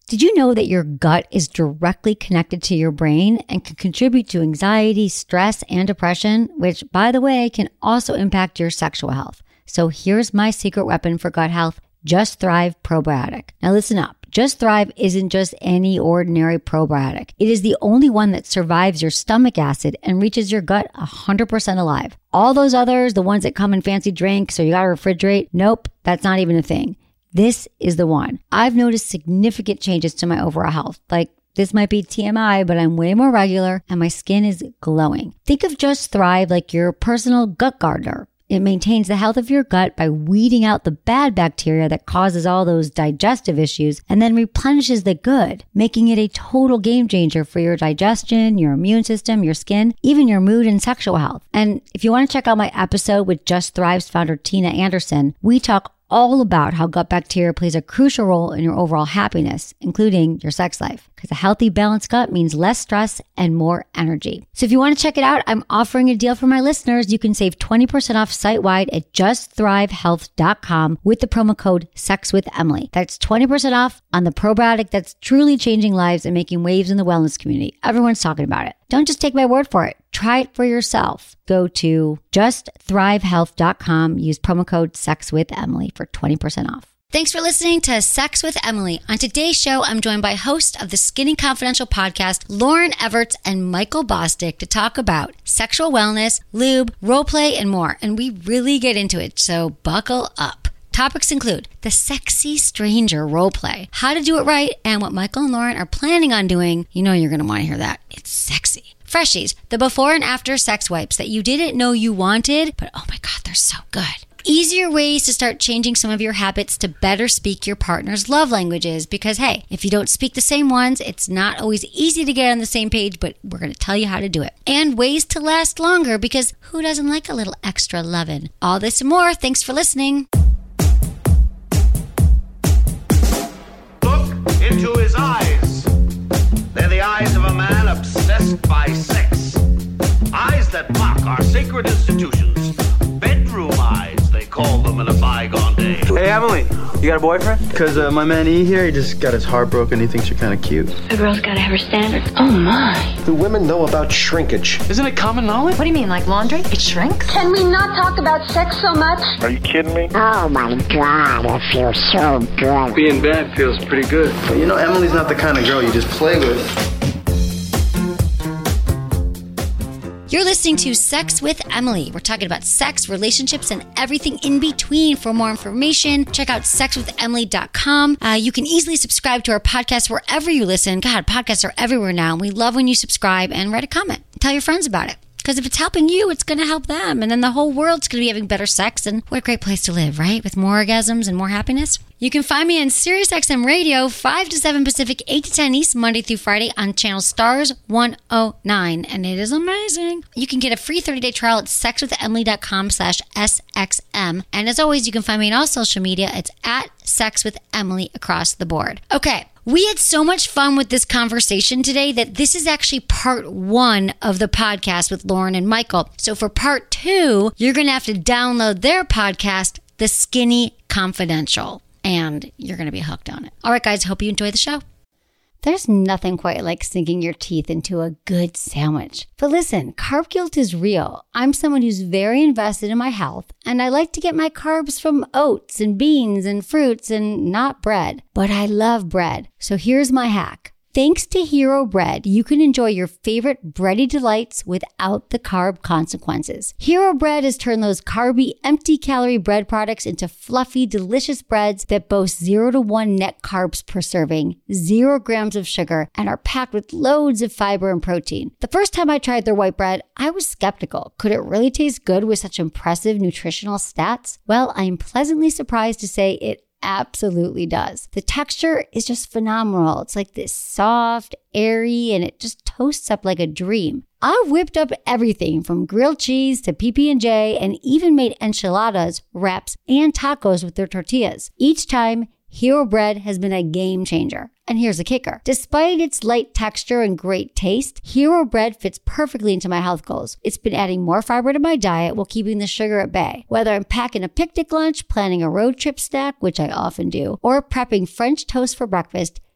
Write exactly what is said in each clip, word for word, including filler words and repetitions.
Did you know that your gut is directly connected to your brain and can contribute to anxiety, stress, and depression, which, by the way, can also impact your sexual health? So here's my secret weapon for gut health, Just Thrive Probiotic. Now listen up. Just Thrive isn't just any ordinary probiotic. It is the only one that survives your stomach acid and reaches your gut one hundred percent alive. All those others, the ones that come in fancy drinks or you gotta refrigerate, nope, that's not even a thing. This is the one. I've noticed significant changes to my overall health. Like, this might be T M I, but I'm way more regular and my skin is glowing. Think of Just Thrive like your personal gut gardener. It maintains the health of your gut by weeding out the bad bacteria that causes all those digestive issues and then replenishes the good, making it a total game changer for your digestion, your immune system, your skin, even your mood and sexual health. And if you want to check out my episode with Just Thrive's founder, Tina Anderson, we talk all about how gut bacteria plays a crucial role in your overall happiness, including your sex life. Because a healthy, balanced gut means less stress and more energy. So if you want to check it out, I'm offering a deal for my listeners. You can save twenty percent off site-wide at just thrive health dot com with the promo code SEXWITHEMILY. That's twenty percent off on the probiotic that's truly changing lives and making waves in the wellness community. Everyone's talking about it. Don't just take my word for it. Try it for yourself. Go to just thrive health dot com. Use promo code SEXWITHEMILY for twenty percent off. Thanks for listening to Sex with Emily. On today's show, I'm joined by host of the Skinny Confidential podcast, Lauren Everts and Michael Bosstick, to talk about sexual wellness, lube, role play, and more. And we really get into it, so buckle up. Topics include the sexy stranger role play, how to do it right, and what Michael and Lauren are planning on doing. You know you're going to want to hear that. It's sexy. Freshies, the before and after sex wipes that you didn't know you wanted, but oh my God, they're so good. Easier ways to start changing some of your habits to better speak your partner's love languages. Because, hey, if you don't speak the same ones, it's not always easy to get on the same page, but we're going to tell you how to do it. And ways to last longer, because who doesn't like a little extra lovin'? All this and more. Thanks for listening. Look into his eyes. They're the eyes of a man obsessed by sex. Eyes that mock our sacred institutions. Bedroom eyes, they call them in a bygone day. Hey, Emily, you got a boyfriend? Because uh, my man E here, he just got his heart broken. He thinks you're kind of cute. A girl's got to have her standards. Oh, my. Do women know about shrinkage? Isn't it common knowledge? What do you mean, like laundry? It shrinks? Can we not talk about sex so much? Are you kidding me? Oh, my God, it feels so good. Being bad feels pretty good. But you know, Emily's not the kind of girl you just play with. You're listening to Sex with Emily. We're talking about sex, relationships, and everything in between. For more information, check out sex with emily dot com. Uh, you can easily subscribe to our podcast wherever you listen. God, podcasts are everywhere now. We love when you subscribe and write a comment. Tell your friends about it. Because if it's helping you, it's going to help them. And then the whole world's going to be having better sex. And what a great place to live, right? With more orgasms and more happiness. You can find me on SiriusXM Radio, five to seven Pacific, eight to ten East, Monday through Friday on channel Stars one oh nine. And it is amazing. You can get a free thirty-day trial at sex with emily dot com slash S X M. And as always, you can find me on all social media. It's at Sex with Emily across the board. Okay. We had so much fun with this conversation today that this is actually part one of the podcast with Lauren and Michael. So for part two, you're going to have to download their podcast, The Skinny Confidential, and you're going to be hooked on it. All right, guys, hope you enjoy the show. There's nothing quite like sinking your teeth into a good sandwich. But listen, carb guilt is real. I'm someone who's very invested in my health, and I like to get my carbs from oats and beans and fruits and not bread. But I love bread. So here's my hack. Thanks to Hero Bread, you can enjoy your favorite bready delights without the carb consequences. Hero Bread has turned those carby, empty-calorie bread products into fluffy, delicious breads that boast zero to one net carbs per serving, zero grams of sugar, and are packed with loads of fiber and protein. The first time I tried their white bread, I was skeptical. Could it really taste good with such impressive nutritional stats? Well, I am pleasantly surprised to say it absolutely does. The texture is just phenomenal. It's like this soft, airy, and it just toasts up like a dream. I've whipped up everything from grilled cheese to P B and J and even made enchiladas, wraps, and tacos with their tortillas. Each time, Hero Bread has been a game changer. And here's the kicker. Despite its light texture and great taste, Hero Bread fits perfectly into my health goals. It's been adding more fiber to my diet while keeping the sugar at bay. Whether I'm packing a picnic lunch, planning a road trip snack, which I often do, or prepping French toast for breakfast,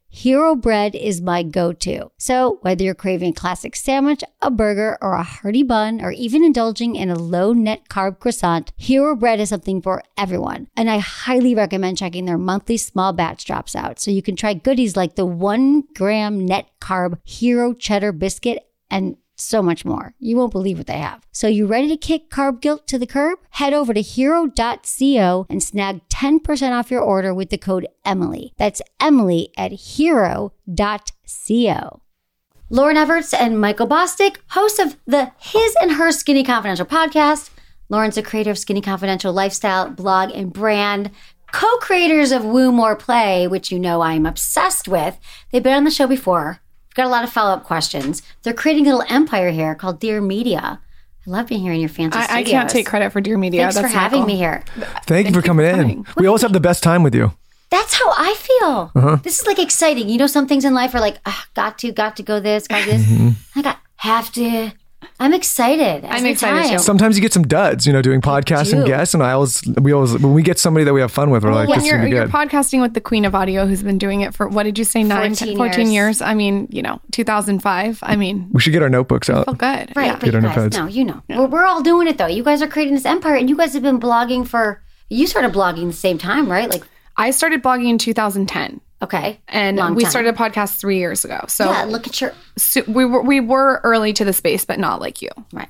Hero Bread is my go-to. So whether you're craving a classic sandwich, a burger, or a hearty bun, or even indulging in a low net carb croissant, Hero Bread is something for everyone. And I highly recommend checking their monthly small batch drops out so you can try goodies like the one gram net carb Hero Cheddar Biscuit and so much more. You won't believe what they have. So you ready to kick carb guilt to the curb? Head over to hero dot co and snag ten percent off your order with the code Emily. That's Emily at hero dot co. Lauren Everts and Michael Bosstick, hosts of the His and Her Skinny Confidential podcast. Lauren's the creator of Skinny Confidential lifestyle, blog, and brand. Co-creators of Woo More Play, which you know I'm obsessed with. They've been on the show before. Got a lot of follow-up questions. They're creating a little empire here called Dear Media. I love being here in your fancy I, studios. I can't take credit for Dear Media. Thanks That's for having Michael. me here. Thank, Thank you for coming you for in. coming. We always have the best time with you. That's how I feel. Uh-huh. This is like exciting. You know, some things in life are like, ah, got to, got to go this, got this. Mm-hmm. I got, have to. I'm excited. I'm excited too. Sometimes you get some duds, you know, doing podcasts and do. guests. And I always, we always, when we get somebody that we have fun with, we're Well, like, when this is you're, going to be you're good. podcasting with the Queen of Audio, who's been doing it for, what did you say, nine, fourteen fourteen years. years? I mean, you know, two thousand five. I mean, We should get our notebooks out. felt good. Right, Yeah. but Get you on the guys, feds. no, you know. We're, we're all doing it, though. You guys are creating this empire, and you guys have been blogging for, you started blogging the same time, right? Like, I started blogging in two thousand ten. okay. And long we time. started a podcast three years ago. So, Yeah, look at your, so we were we were early to the space, but not like you. right.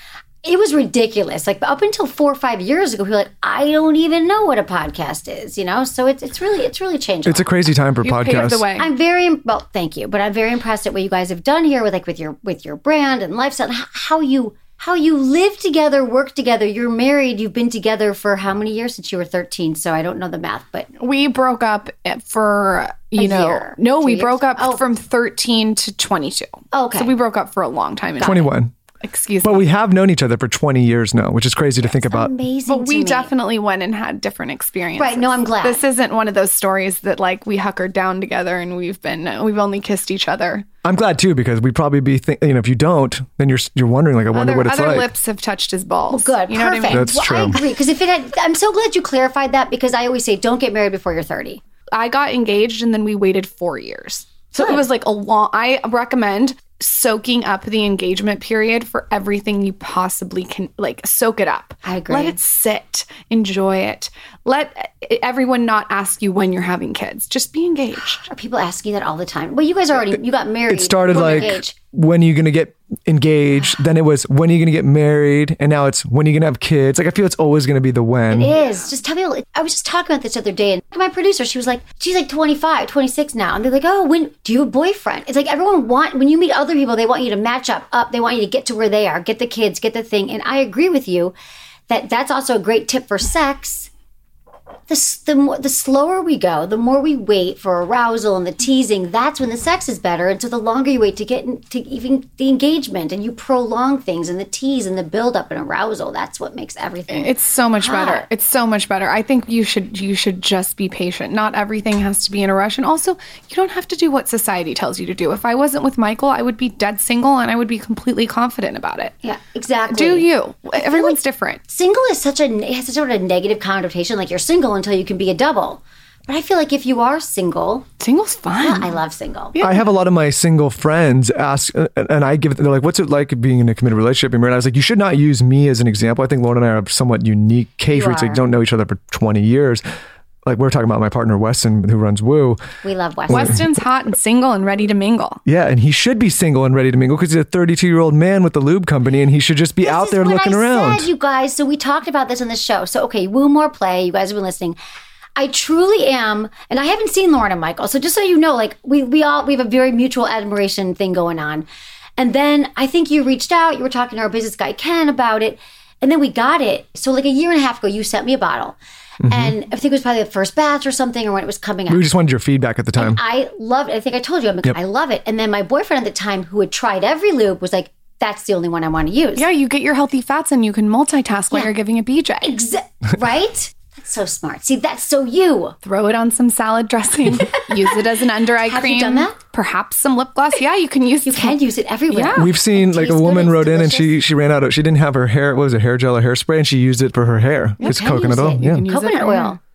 It was ridiculous. Like up until four or five years ago, we were like, I don't even know what a podcast is, you know? So it's it's really it's really changed. It's a crazy time for You paved podcasts. the way. I'm very well, thank you, but I'm very impressed at what you guys have done here with like with your with your brand and lifestyle, and h- how you how you live together, work together. You're married. You've been together for how many years since you were thirteen? So I don't know the math, but We broke up for, you A know, year. no, Two we years? broke up Oh. from thirteen to twenty-two. Okay. So we broke up for a long time. twenty-one. Excuse But me. we have known each other for twenty years now, which is crazy to think about. amazing. But to we me. definitely went and had different experiences. Right, no, I'm glad. This isn't one of those stories that like we huckered down together and we've been, we've only kissed each other. I'm glad too, because we'd probably be, think, you know, if you don't, then you're you're wondering, like, I wonder Other, what it's other like. lips have touched his balls. Good, You know perfect. what I mean? That's well, I true. agree because if it had, I'm so glad you clarified that because I always say don't get married before you're thirty. I got engaged and then we waited four years. So Good. it was like a long, I recommend soaking up the engagement period for everything you possibly can, like soak it up. I agree. Let it sit, enjoy it. Let everyone not ask you when you're having kids. Just be engaged. Are people asking that all the time? Well, you guys already you got married. It started We're like, engaged. when are you going to get engaged? Then it was, when are you going to get married? And now it's, when are you going to have kids? Like, I feel it's always going to be the when. It is. Just tell people. I was just talking about this the other day, and my producer, she was like, she's like twenty-five, twenty-six now. And they're like, oh, when do you have a boyfriend? It's like everyone want, when you meet other people, they want you to match up, up. They want you to get to where they are, get the kids, get the thing. And I agree with you that that's also a great tip for sex. The, s- the, more, the slower we go, the more we wait for arousal and the teasing, that's when the sex is better. And so the longer you wait to get into even the engagement and you prolong things and the tease and the build up and arousal, that's what makes everything. It's so much hot. better. It's so much better. I think you should you should just be patient. Not everything has to be in a rush. And also, you don't have to do what society tells you to do. If I wasn't with Michael, I would be dead single and I would be completely confident about it. Yeah, exactly. Do you? Everyone's different. Single is such a it has such a negative connotation. Like you're single until you can be a double. But I feel like if you are single, Single's fun. I love single. I have a lot of my single friends ask, uh, and I give it, they're like, what's it like being in a committed relationship? And I was like, you should not use me as an example. I think Lauren and I are a somewhat unique case You where it's like, are. don't know each other for twenty years. Like we're talking about my partner, Weston, who runs Woo. We love Weston. Weston's hot and single and ready to mingle. Yeah, and he should be single and ready to mingle because he's a thirty-two-year-old man with the lube company, and he should just be This out is there what looking I around. Said, you guys. So we talked about this on the show. So okay, Woo More Play. You guys have been listening. I truly am, and I haven't seen Lauren and Michael. So just so you know, like we we all we have a very mutual admiration thing going on. And then I think you reached out. You were talking to our business guy Ken about it, and then we got it. So like a year and a half ago, you sent me a bottle. And I think it was probably the first batch or something, or when it was coming out. We just wanted your feedback at the time. I loved it. I think I told you, I'm like, Yep. I love it. And then my boyfriend at the time, who had tried every lube, was like, that's the only one I want to use. Yeah, you get your healthy fats and you can multitask while Yeah. you're giving a B J. Exa- right? That's so smart. See, that's so you. Throw it on some salad dressing. Use it as an under eye Have cream. you done that? Perhaps some lip gloss. Yeah, you can use You can use it everywhere. Yeah. We've seen It like a tastes good, woman it's wrote in and delicious. she she ran out of, she didn't have her hair, what was it, hair gel or hairspray, and she used it for her hair. It's can coconut use oil. it. You Yeah. can use it Coconut for oil. hair.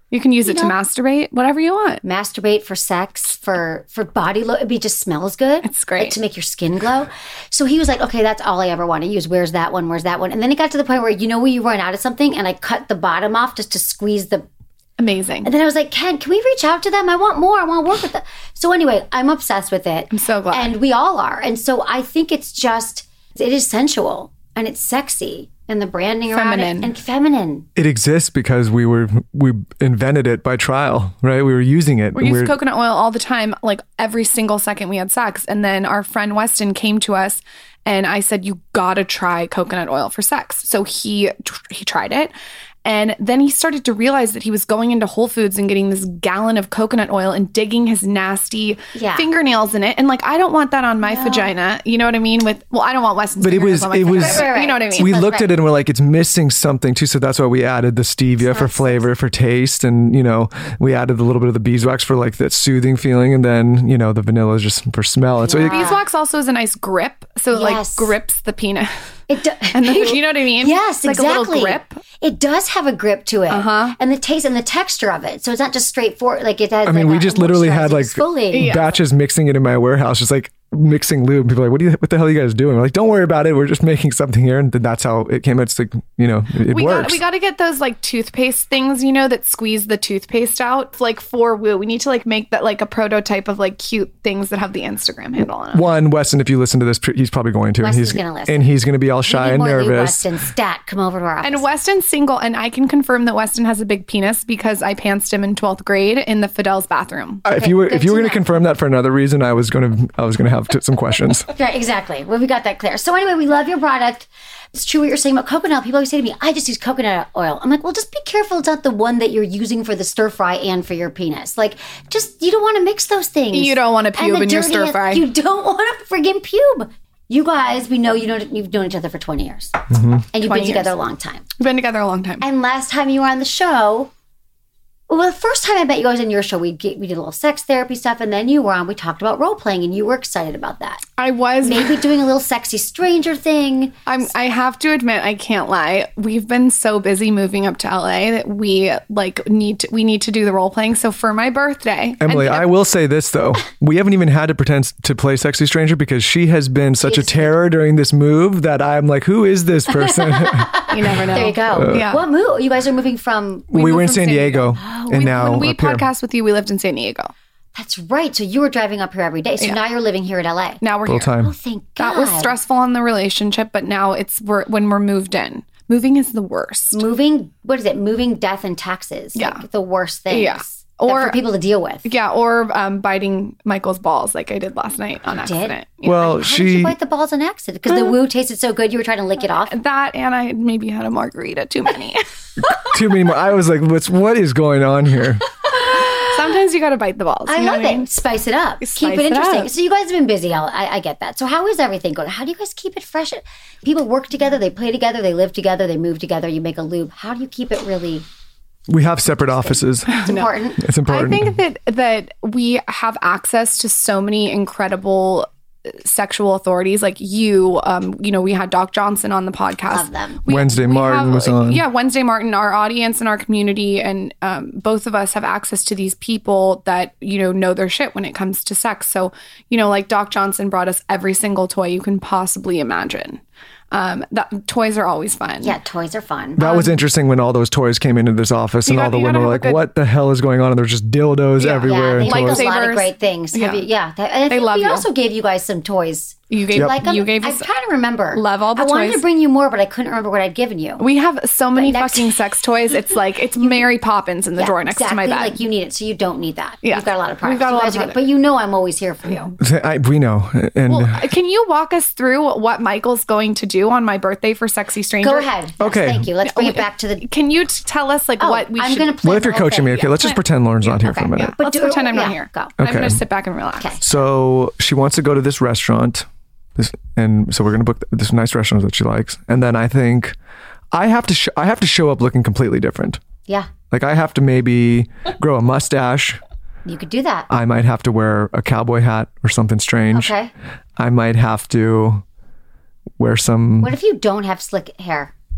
You can use You it to know? masturbate, whatever you want. Masturbate for sex, for for body lo- it just smells good. It's great. Like, to make your skin glow. So he was like, okay, that's all I ever want to use. Where's that one? Where's that one? And then it got to the point where, you know, where you run out of something, and I cut the bottom off just to squeeze the. Amazing. And then I was like, Ken, can we reach out to them? I want more. I want to work with them. So anyway, I'm obsessed with it. I'm so glad. And we all are. And so I think it's just, it is sensual and it's sexy. And the branding around Feminine. it and feminine. It exists because we were we invented it by trial, right? We were using it. We use coconut oil all the time, like every single second we had sex. And then our friend Weston came to us and I said, you gotta try coconut oil for sex. So he he tried it. And then he started to realize that he was going into Whole Foods and getting this gallon of coconut oil and digging his nasty Yeah. fingernails in it. And like, I don't want that on my vagina. You know what I mean? With well, I don't want Weston's But it fingernails was- on my it was- vagina, Right, right, you know what I right. mean? we That's looked right. at it and we're like, it's missing something too. So that's why we added the stevia for flavor, for taste. And, you know, we added a little bit of the beeswax for like that soothing feeling. And then, you know, the vanilla is just for smell. And so it, Beeswax also is a nice grip. So it Yes. like grips the penis. It do- And the, you know what I mean? Yes, It's exactly. like a little grip. It does have a grip to it. Uh-huh. And the taste and the texture of it. So it's not just straightforward. Like it has. I mean, like we a just literally had like exfoliating. batches mixing it in my warehouse, just like mixing lube. And people are like, what do you, what the hell are you guys doing? We're like, don't worry about it. We're just making something here. And then that's how it came. It's like, you know, it, it we works. got we got to get those like toothpaste things, you know, that squeeze the toothpaste out. Like for Woo, we need to like make that like a prototype of like cute things that have the Instagram handle on them. One, Weston, if you listen to this, he's probably going to. and Weston's he's gonna listen. And he's going to be all shy We need and more Lou nervous. Weston, stat, come over to our office. And Weston's single, and I can confirm that Weston has a big penis because I pantsed him in twelfth grade in the Fidel's bathroom. Uh, if you were good if you were to going to know. confirm that for another reason, I was going to I was going to have t- some questions. Right, exactly. Well, we got that clear. So anyway, we love your product. It's true what you're saying about coconut. People always say to me, I just use coconut oil. I'm like, well, just be careful. It's not the one that you're using for the stir fry and for your penis. Like, just, you don't want to mix those things. You don't want to And pube the in your dirty- stir fry. You don't want to friggin' pube. You guys, we know you know you've known each other for twenty years. Mm-hmm. And you've been twenty together years. a long time. We've been together a long time. And last time you were on the show, well, the first time I met you guys on your show, we get, we did a little sex therapy stuff, and then you were on, we talked about role playing, and you were excited about that. I was Maybe doing a little sexy stranger thing. I'm, I have to admit, I can't lie. We've been so busy moving up to L A that we like need to, we need to do the role playing. So for my birthday, Emily, and- I will say this though. We haven't even had to pretend to play Sexy Stranger because she has been such a She's- terror during this move that I'm like, who is this person? you never know. There you go. Yeah. What move? You guys are moving from. we moved were in from San San Diego, Diego. and We- now when we up here. podcast with you, we lived in San Diego. That's right. So you were driving up here every day. So Yeah. now you're living here at L A. Now we're Full here. time. Oh, thank God. That was stressful on the relationship, but now it's we're, when we're moved in. Moving is the worst. Moving. What is it? Moving, death, and taxes. Yeah. Like the worst things. Yeah. that Or- for people to deal with. Yeah, or um, biting Michael's balls like I did last night on accident. Yeah. Well, How did she you bite the balls on accident? Because the woo tasted so good, you were trying to lick it off. That and I maybe had a margarita too many. too many more. I was like, what's what is going on here? Sometimes you got to bite the balls. I you know love what I mean? it. Spice it up. Spice keep it it interesting. up. So you guys have been busy. I'll, I, I get that. So how is everything going? How do you guys keep it fresh? People work together. They play together. They live together. They move together. You make a loop. How do you keep it really We have separate offices. it's important? It's important. I think that that we have access to so many incredible sexual authorities like you. Um, you know, we had Doc Johnson on the podcast. Love them. We- Wednesday we Martin have- was on. Yeah, Wednesday Martin, our audience and our community, and um, both of us have access to these people that, you know, know their shit when it comes to sex. So, you know, like Doc Johnson brought us every single toy you can possibly imagine. Um, that toys are always fun. Yeah, toys are fun. That was interesting when all those toys came into this office and You all got- the you women gotta were have like, a good- what the hell is going on? And there's just dildos Yeah. everywhere. Yeah, and they toys. gave us a lot of Lightsabers. great things. Have Yeah. you, yeah. That- and I They think love we you. also gave you guys some toys. You gave Do you like them? you gave I us. kind of remember. Love all the I wanted toys. to bring you more, but I couldn't remember what I'd given you. We have so many next- fucking sex toys. It's like it's Mary Poppins in the Yeah, drawer next exactly, to my bed. Like you need it, so you don't need that. Yeah. You've got a lot of products. We've got a You lot guys of are good. product. But you know I'm always here for you. I, we know. And Well, can you walk us through what Michael's going to do on my birthday for Sexy Stranger? Go ahead. Yes, Okay. thank you. Let's bring it back to the. Can you t- tell us like Oh, what we I'm should? going to play what if the you're whole coaching me? thing. Okay, let's just pretend Lauren's not here for a Okay, minute. Yeah. Let's do- pretend I'm not yeah, here. go. I'm Okay. going to sit back and relax. Okay. So she wants to go to this restaurant, this, and so we're gonna book this nice restaurant that she likes. And then I think I have to sh- I have to show up looking completely different. Yeah, Like I have to maybe grow a mustache. you could do that. I might have to wear a cowboy hat or something strange. Okay. I might have to wear some. What if you don't have slick hair?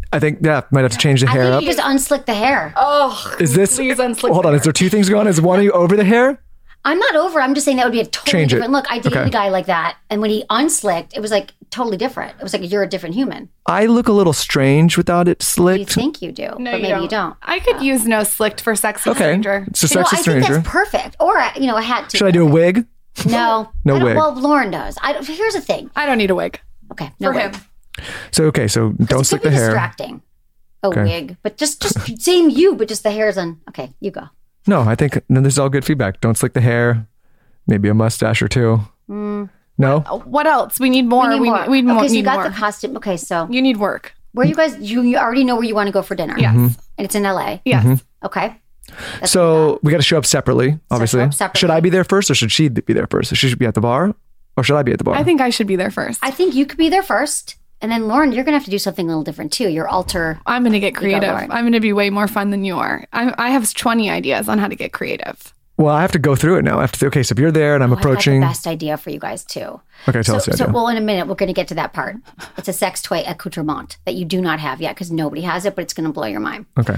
I think, yeah, might have to change the I hair think up. you just unslick the hair. Oh, Is this, please unslick hold on, is there two things going on? Is one of you over the hair? I'm not over. I'm just saying that would be a totally Change it. different look. I dated Okay. a guy like that. And when he unslicked, it was like totally different. It was like, you're a different human. I look a little strange without it You slicked. think you do, No, but maybe you don't. I could use no slicked for sexy Okay. stranger. It's a You know, sexy I stranger. think that's perfect. Or, uh, you know, a hat too. Should I do a wig? No. No I don't- wig. Well, Lauren does. I don't, here's the thing. I don't need a wig Okay. No for wig. him. So, okay, so don't It slick could the be hair. distracting. A Okay. wig. But just, just same you, but just the hair's on. Okay, you go. No, I think no, this is all good feedback. Don't slick the hair. Maybe a mustache or two. Mm. No? What else? We need more. We need we, more. we need okay, more. so you need got more. the costume. Okay, so You need work. where you guys, you, you already know where you want to go for dinner. Yes. Mm-hmm. And it's in L A. Yes. Okay. That's So we got to show up separately, obviously. show up separately. Should I be there first or should she be there first? She should be at the bar or should I be at the bar? I think I should be there first. I think you could be there first. And then Lauren, you're going to have to do something a little different too. Your alter. I'm going to get creative. Lauren. I'm going to be way more fun than you are. I, I have twenty ideas on how to get creative. well, I have to go through it now. I have to, okay, so if you're there and I'm Oh, I've got approaching. the best idea for you guys too. Okay, tell so, us the so, idea. well, in a minute, we're going to get to that part. It's a sex toy accoutrement that you do not have yet because nobody has it, but it's going to blow your mind. Okay.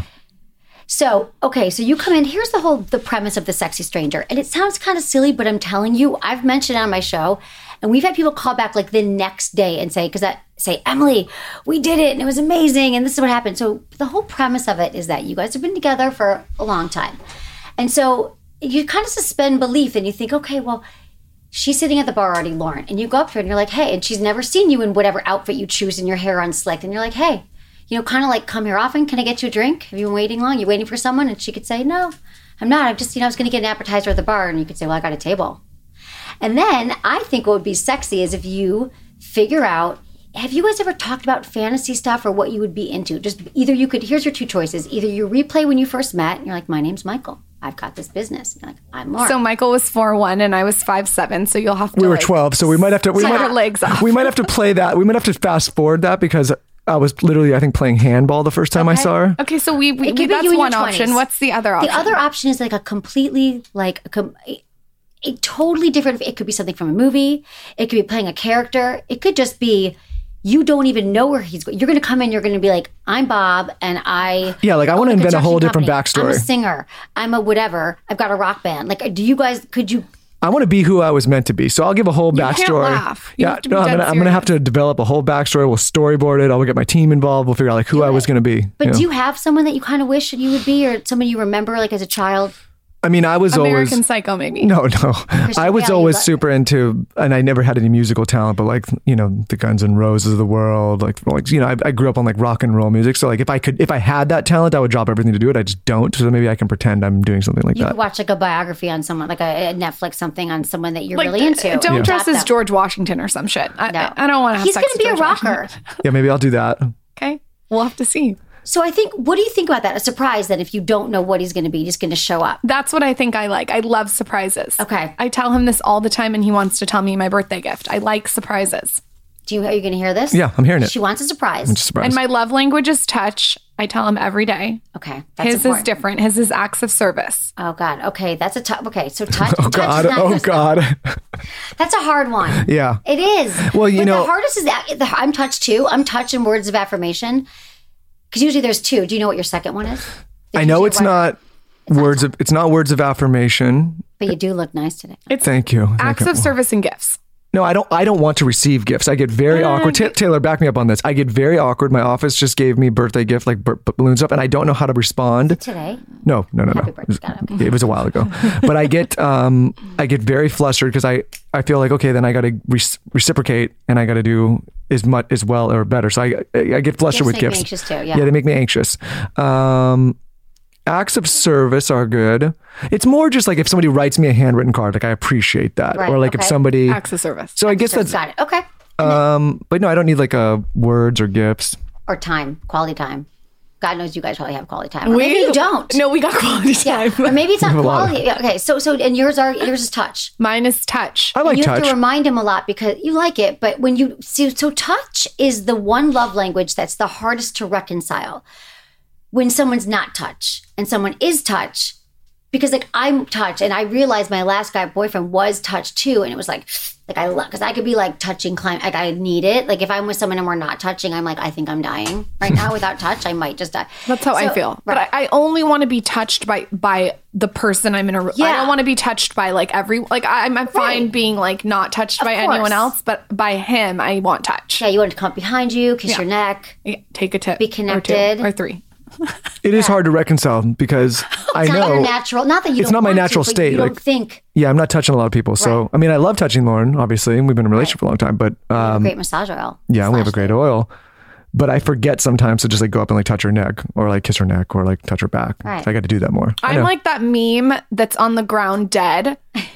So, okay, so you come in. Here's the whole the premise of the sexy stranger, and it sounds kind of silly, but I'm telling you, I've mentioned it on my show, and we've had people call back like the next day and say, because I say, Emily, we did it, and it was amazing, and this is what happened. So the whole premise of it is that you guys have been together for a long time, and so you kind of suspend belief, and you think, okay, well, she's sitting at the bar already, Lauren, and you go up to her and you're like, hey, and she's never seen you in whatever outfit you choose and your hair unslicked, and you're like, hey. You know, kind of like, come here often. Can I get you a drink? Have you been waiting long? You waiting for someone? And she could say, no, I'm not. I'm just, you know, I was going to get an appetizer at the bar. And you could say, well, I got a table. And then I think what would be sexy is if you figure out, have you guys ever talked about fantasy stuff or what you would be into? Just either you could, here's your two choices. Either you replay when you first met and you're like, my name's Michael. I've got this business. And you're like, I'm Lauren. So Michael was four one and I was five seven. So you'll have to. We were like, twelve, so we might have to. We suck might, our legs off. we might have to play that. We might have to fast forward that because I was literally, I think, playing handball the first time I Okay. saw her. Okay, so we, we, It could we be that's you in your one option. twenties. What's the other option? The other option is like a completely, like a, com- a, a totally different. It could be something from a movie. It could be playing a character. It could just be you don't even know where he's going. You're going to come in. You're going to be like, I'm Bob, and I Yeah, like I own want to invent a whole construction different company. I'm backstory. a singer. I'm a whatever. I've got a rock band. Like, do you guys? Could you? I want to be who I was meant to be. So I'll give a whole can't backstory. laugh. You yeah, have to be no, I'm dead gonna, I'm gonna have to serious. develop a whole backstory. We'll storyboard it. I'll get my team involved. We'll figure out like who I was going to be. But you know? do you have someone that you kind of wish you would be, or someone you remember like as a child? I mean, I was American always Psycho, maybe. no, no. I was Bale, always you let- super into, and I never had any musical talent. But like you know, the Guns N' Roses of the world, like like you know, I, I grew up on like rock and roll music. So like if I could, if I had that talent, I would drop everything to do it. I just don't. So maybe I can pretend I'm doing something like You that. could watch like a biography on someone, like a, a Netflix something on someone that you're Like, really into. Don't Yeah. dress Drop as them. George Washington or some shit. I, No. I don't want to have He's sex going to be a with George rocker. Washington. Yeah, maybe I'll do that. Okay, we'll have to see. So I think, what do you think about that? A surprise that if you don't know what he's going to be, he's going to show up. That's what I think I like. I love surprises. Okay. I tell him this all the time and he wants to tell me my birthday gift. I like surprises. Do you, are you going to hear this? Yeah, I'm hearing it. She wants a surprise. I'm just surprised. And my love language is touch. I tell him every day. Okay. That's His important. is different. His is acts of service. Oh, God. Okay. That's a tough. Okay. So touch. oh touch God! is not Oh just- God! That's a hard one. Yeah. It is. Well, you but know- the hardest is that the, I'm touched too. I'm touched in words of affirmation. Because usually there's two. Do you know what your second one is? I know Usually it's right- not words of. It's not words of affirmation. But you do look nice today. Thank you. Thank Acts you. of service and gifts. No, I don't. I don't want to receive gifts. I get very awkward. Ta- Taylor, back me up on this. I get very awkward. My office just gave me birthday gift, like b- b- balloons up, and I don't know how to respond. Today? No, no, no, no. Happy birthday. Got it. Okay. It was a while ago, but I get um I get very flustered because I I feel like okay, then I got to re- reciprocate and I got to do as much as well or better. So I I get flustered Gifts with make me gifts. anxious too, yeah. yeah, they make me anxious. Um, acts of service are good. It's more just like if somebody writes me a handwritten card, like I appreciate that, Right, or like if okay. somebody. Acts of service. So I guess that's Got it. Okay. um, but no, I don't need like uh words or gifts. Or time. Quality time. God knows you guys probably have quality time. Or maybe you don't. No, we got quality Yeah. time. Or maybe it's not have a lot of- quality. Yeah, okay. So so and yours are yours is touch. Mine is touch. I like you touch. have to remind him a lot because you like it, but when you see, so touch is the one love language that's the hardest to reconcile. When someone's not touch and someone is touch, because like I'm touched, and I realized my last guy boyfriend was touched too, and it was like, like I love, because I could be like touching, climb, like I need it. Like if I'm with someone and we're not touching, I'm like, I think I'm dying right now without touch. I might just die. That's how So- I feel. right. But I, I only want to be touched by by the person I'm in a. re- I Yeah. don't want to be touched by like every like I'm, I'm fine Right. being like not touched Of by course. anyone else, but by him I want touch. Yeah, you want to come up behind you, kiss Yeah. your neck. Yeah, take a tip. Be or two, connected. or three. It is hard to reconcile because I It's not your know natural. Not that you. it's don't not my want to, natural but state, You like- don't think. yeah, I'm not touching a lot of people. So Right. I mean, I love touching Lauren, obviously, and we've been in a relationship for a long time. But um, Great massage oil. yeah, we have a Slash great it. oil. But I forget sometimes to just like go up and like touch her neck or like kiss her neck or like touch her back. Right. So I got to do that more. I I'm know. like that meme that's on the ground dead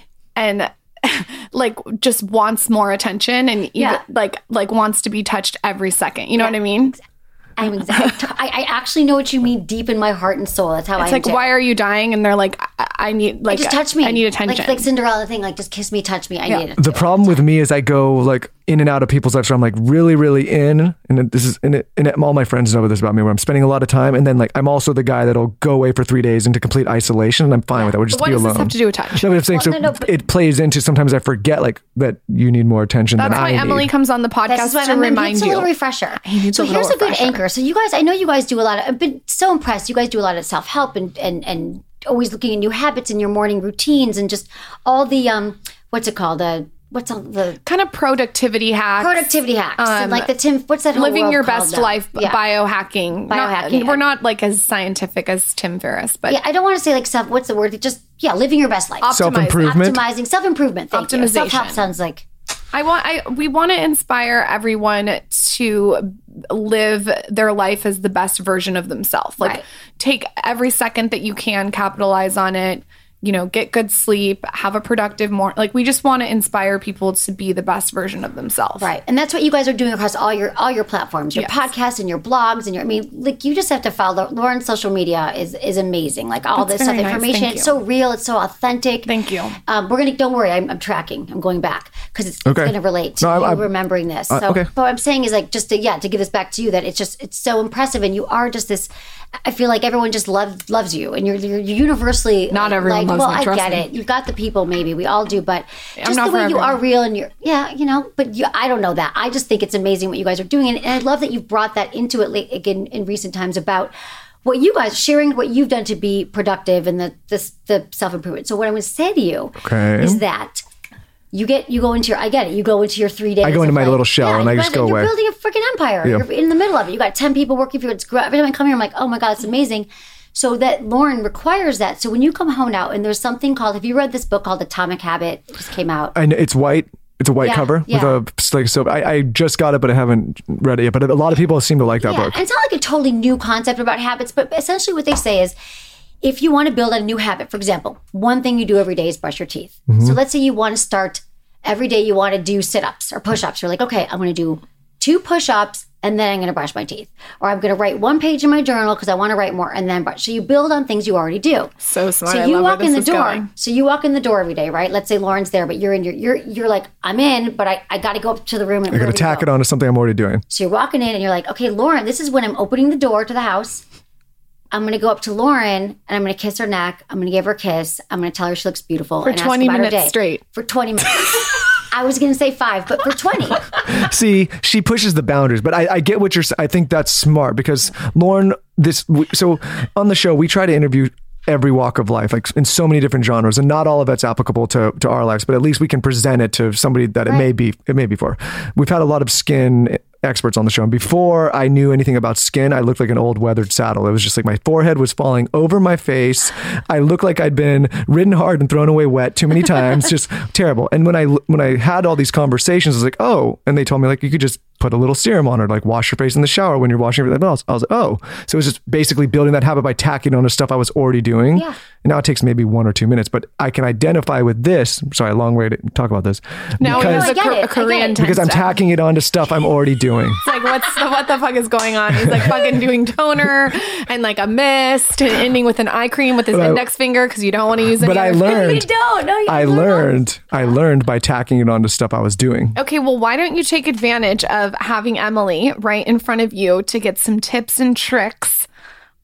and like just wants more attention and even, Yeah. like like wants to be touched every second. You know what I mean? I'm exactly. I, I actually know what you mean deep in my heart and soul. That's how I It's am like, too. why are you dying? And they're like, I, I need like just touch me. I need attention. Like, like Cinderella thing. Like just kiss me, touch me. I Yeah. need it. The problem with me is I go like in and out of people's lives. So I'm like really, really in, and this is, and, it, and it, all my friends know this about me, where I'm spending a lot of time, and then like I'm also the guy that'll go away for three days into complete isolation, and I'm fine with that. We'll just What be does alone. this have to do with touch? No, but I'm saying Well, so no, no, but- it plays into sometimes I forget like that you need more attention That's than why I Emily need. comes on the podcast This is what to I'm remind It's a you. little refresher. needs So a here's little a good refresher. anchor. So you guys, I know you guys do a lot of. I've been so impressed. You guys do a lot of self help and and and always looking at new habits in your morning routines and just all the um what's it called uh what's all the Kind of productivity hacks. productivity hacks and Um, like the Tim what's that whole living world your called best now? life Yeah. biohacking. Not- Biohacking. we're not like as scientific as Tim Ferriss, but Yeah, I don't want to say like self. What's the word? Just yeah, living your best life. Optimizing. Self-improvement. Optimizing, self improvement. Thank you. Optimization. Self help sounds like I want I we want to inspire everyone to live their life as the best version of themselves. Like Right. take every second that you can, capitalize on it. You know, get good sleep, have a productive morning. Like we just want to inspire people to be the best version of themselves. right, and that's what you guys are doing across all your all your platforms, your Yes. podcasts and your blogs and your. I mean, like you just have to follow Lauren's social media is is amazing. Like all That's this stuff, very nice. information. Thank It's you. so real. It's so authentic. Thank you. Um, we're gonna don't worry. I'm, I'm tracking. I'm going back because it's, Okay. it's gonna relate to No, I- you I- remembering this. uh, So, okay. but what I'm saying is like just to, yeah to give this back to you that it's just it's so impressive and you are just this. I feel like everyone just loves loves you and you're you're universally Not everyone like, loves well, me, I trust get me. it. You've got the people, maybe we all do, but just not the way for you everyone. are real and you're yeah, you know. But you, I don't know that. I just think it's amazing what you guys are doing, and, and I love that you've brought that into it like, again in recent times about what you guys sharing what you've done to be productive and the the, the self improvement. So what I'm going to say to you Okay. is that. You get you go into your I get it. You go into your three days. I go into of, my like- little shell yeah, and I you just guys- go you're away. building a freaking empire. Yeah. You're in the middle of it. You got ten people working for you. It's great. Every time I come here, I'm like, oh my god, it's amazing. So that Lauren requires that. So when you come home now, and there's something called. Have you read this book called Atomic Habit? It just came out. I know it's white. It's a white Yeah, cover yeah. with a like so. I, I just got it, but I haven't read it yet. But a lot of people seem to like that yeah, book. and it's not like a totally new concept about habits, but essentially what they say is. If you want to build a new habit, for example, one thing you do every day is brush your teeth. Mm-hmm. So let's say you want to start every day, you want to do sit ups or push ups. You're like, okay, I'm going to do two push ups and then I'm going to brush my teeth. Or I'm going to write one page in my journal because I want to write more and then brush. So you build on things you already do. So smart. So I you love walk where in this the is door. going. So you walk in the door every day, right? Let's say Lauren's there, but you're in your, you're, you're like, I'm in, but I, I got to go up to the room. And I got to tack it onto something I'm already doing. So you're walking in and you're like, okay, Lauren, this is when I'm opening the door to the house. I'm going to go up to Lauren and I'm going to kiss her neck. I'm going to give her a kiss. I'm going to tell her she looks beautiful. For and ask twenty about her minutes day. straight. For twenty minutes. I was going to say five, but for twenty. See, she pushes the boundaries, but I, I get what you're saying. I think that's smart because Lauren, this, so on the show, we try to interview every walk of life, like in so many different genres, and not all of it's applicable to, to our lives, but at least we can present it to somebody that it may be, it may be for. We've had a lot of skin experts on the show. And before I knew anything about skin, I looked like an old weathered saddle. It was just like my forehead was falling over my face. I looked like I'd been ridden hard and thrown away wet too many times. Just terrible. And when I when I had all these conversations, I was like, oh, and they told me like you could just put a little serum on it, like wash your face in the shower when you're washing everything else. I was like, oh. So it was just basically building that habit by tacking on to stuff I was already doing. Yeah. And now it takes maybe one or two minutes, but I can identify with this. Sorry, a long way to talk about this. Now because, it was a, I get Kor- it, I a get Korean it. tense because I'm down. tacking it onto stuff I'm already doing. It's like, what's the, what the fuck is going on? He's like fucking doing toner and like a mist and ending with an eye cream with his But I- index finger because you don't want to use any But I other- learned. You don't. No, you I don't. learned. I learned by tacking it onto stuff I was doing. Okay, well, why don't you take advantage of having Emily right in front of you to get some tips and tricks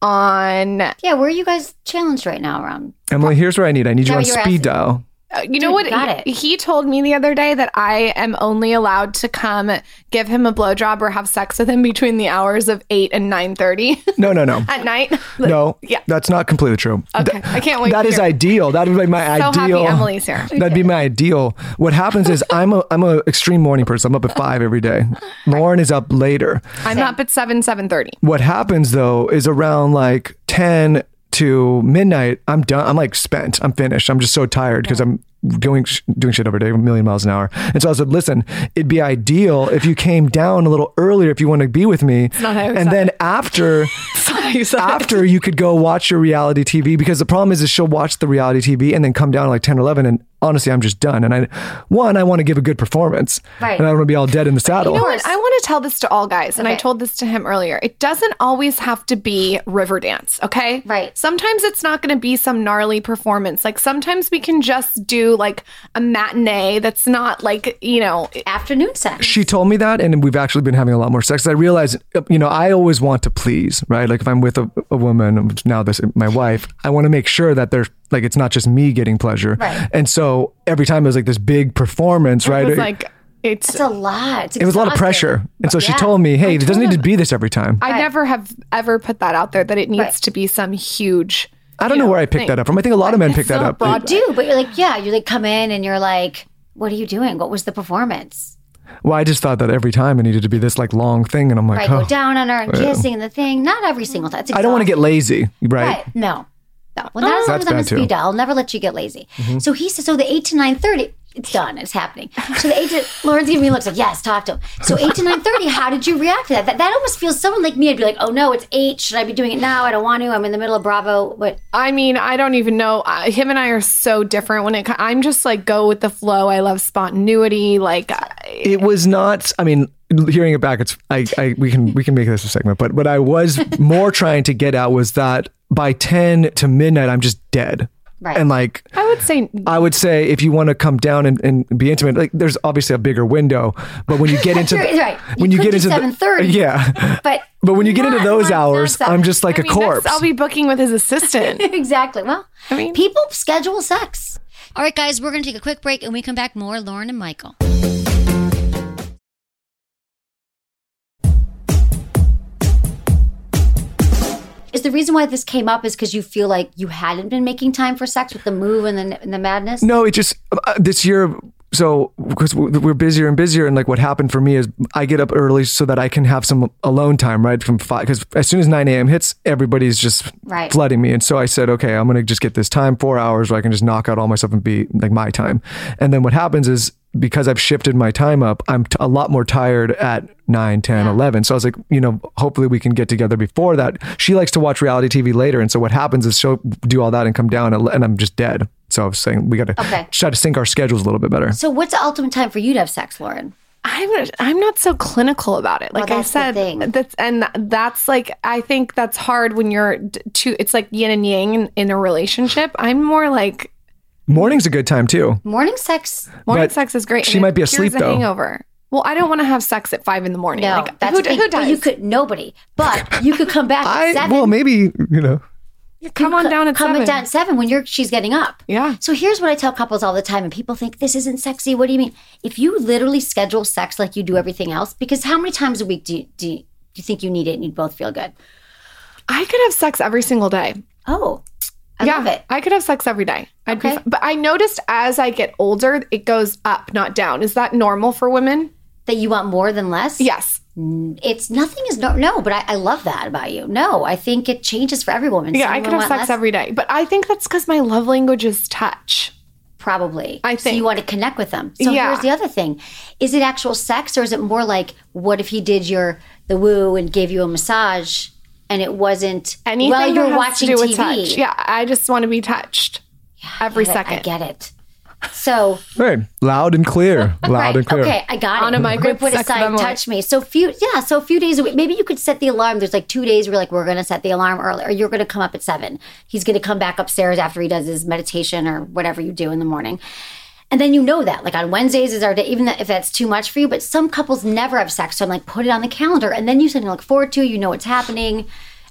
on. Yeah, where are you guys challenged right now around? Emily, here's what I need. I need you Yeah, on you're speed asking. dial. Uh, you Dude, know what? got He, it. he told me the other day that I am only allowed to come give him a blowjob or have sex with him between the hours of eight and nine thirty No, no, no. at night. No, Yeah. that's not completely true. Okay, I can't wait That to is hear. ideal. That would be my So happy ideal. Emily's here. That'd be my ideal. What happens is I'm a I'm a extreme morning person. I'm up at five every day. Lauren is up later. I'm up at seven, seven thirty. What happens though is around like ten to midnight, I'm done. I'm like spent. I'm finished. I'm just so tired because I'm going sh- doing shit every day, a million miles an hour. And so I said, listen, it'd be ideal if you came down a little earlier if you want to be with me. not how you And said then it. after You said it. after you could go watch your reality T V, because the problem is, is she'll watch the reality T V and then come down at like ten or eleven, and honestly I'm just done. And I one I want to give a good performance, Right. and I don't want to be all dead in the saddle. You know what? I want to tell this to all guys, and I Okay. told this to him earlier. It doesn't always have to be Riverdance, okay? Right. Sometimes it's not going to be some gnarly performance. Like sometimes we can just do like a matinee that's not like, you know, Afternoon sex. She told me that, and we've actually been having a lot more sex. I realize, you know, I always want to please, right? Like if I'm with a, a woman, now this my wife, I want to make sure that they're like it's not just me getting pleasure. Right. And so every time it was like this big performance, right? it was like, it's, It's a lot. It's it was a lot of exhausting. pressure. And so she Yeah. told me, hey, I it doesn't told need to him. be this every time. I never have ever put that out there that it needs Right. to be some huge. I don't you know where I picked thing. that up from. I think a lot of men pick that so up. broad. You do, but you're like, yeah, you like come in and you're like, what are you doing? What was the performance? Well, I just thought that every time it needed to be this like long thing, and I'm like, Right, oh, go down on her and kissing the thing. Not every single time. It's I don't want to get lazy, right? Right. No. No. Well, not as long That's as I'm a bad, too. speed dial. I'll never let you get lazy. So he said, so the eight to nine thirty, it's done. It's happening. So the eight to Lauren's giving me looks like, yes, talk to him. So eight to nine thirty, how did you react to that? That that almost feels someone like me. I'd be like, oh no, it's eight. Should I be doing it now? I don't want to. I'm in the middle of Bravo. But I mean, I don't even know. Uh, him and I are so different when it. co- I'm just like go with the flow. I love spontaneity. Like, I, It was not. I mean, hearing it back, it's. I, I. We can. We can make this a segment. But what I was more trying to get at was that by ten to midnight, I'm just dead. Right. And like, I would say I would say if you want to come down and, and be intimate, like there's obviously a bigger window. But when you get into You're right. when You you, could get do into the- seven thirty. yeah. but But when you get into not- those not- not hours, seven. I'm just like I a mean, next corpse. I'll be booking with his assistant. Exactly. Well, I mean- people schedule sex. All right, guys, we're going to take a quick break, and when we come back, more Lauren and Michael. Is the reason why this came up is because you feel like you hadn't been making time for sex with the move and the, and the madness? No, it just uh, this year. So because we're busier and busier, and like what happened for me is I get up early so that I can have some alone time, right? From five, because as soon as nine a.m. hits, everybody's just Right. flooding me, and so I said, okay, I'm gonna just get this time, four hours, where I can just knock out all my stuff and be like my time. And then what happens is because I've shifted my time up, I'm t- a lot more tired at nine, ten, eleven. So I was like, you know, hopefully we can get together before that. She likes to watch reality T V later, and so what happens is she'll do all that and come down, and, and I'm just dead. So I was saying we got to Okay. try to sync our schedules a little bit better. So what's the ultimate time for you to have sex, Lauren? I'm I'm not so clinical about it. Like Well, I that's the said, thing. that's and that's like I think that's hard when you're d- two. It's like yin and yang in, in a relationship. I'm more like Morning's a good time too. Morning sex? morning But sex is great. she and might it be cures asleep, a though. Hangover. Well, I don't want to have sex at five in the morning. No, like, that's who, big, who but does? you could nobody. But you could come back at I seven. well maybe you know. come on down at come seven. down at seven when you're she's getting up. Yeah. So here's what I tell couples all the time, and people think this isn't sexy. What do you mean? If you literally schedule sex like you do everything else, because how many times a week do you, do you, do you think you need it and you both feel good? I could have sex every single day. Oh, I yeah, love it. I could have sex every day. I'd be Okay. fi- but I noticed as I get older, it goes up, not down. Is that normal for women? That you want more than less? Yes. It's nothing is no, no, but I, I love that about you. No, I think it changes for every woman. Yeah, Some I women could have want sex less. every day. But I think that's because my love language is touch. Probably. I So you think. want to connect with them. So Yeah. here's the other thing. Is it actual sex or is it more like what if he did your the woo and gave you a massage and it wasn't Anything while that you're has watching to do T V? with touch. Yeah, I just want to be touched every I get it, second. I get it. So Right. Loud and clear. Loud right, and clear. okay, I got On it. a mic Grip with it sex aside, with Emily. touch me. So few, yeah. So a few days a week. Maybe you could set the alarm. There's like two days where like we're gonna set the alarm early, or you're gonna come up at seven. He's gonna come back upstairs after he does his meditation or whatever you do in the morning. And then you know that, like on Wednesdays is our day, even if that's too much for you. But some couples never have sex, so I'm like, put it on the calendar, and then you suddenly look forward to it. You know what's happening,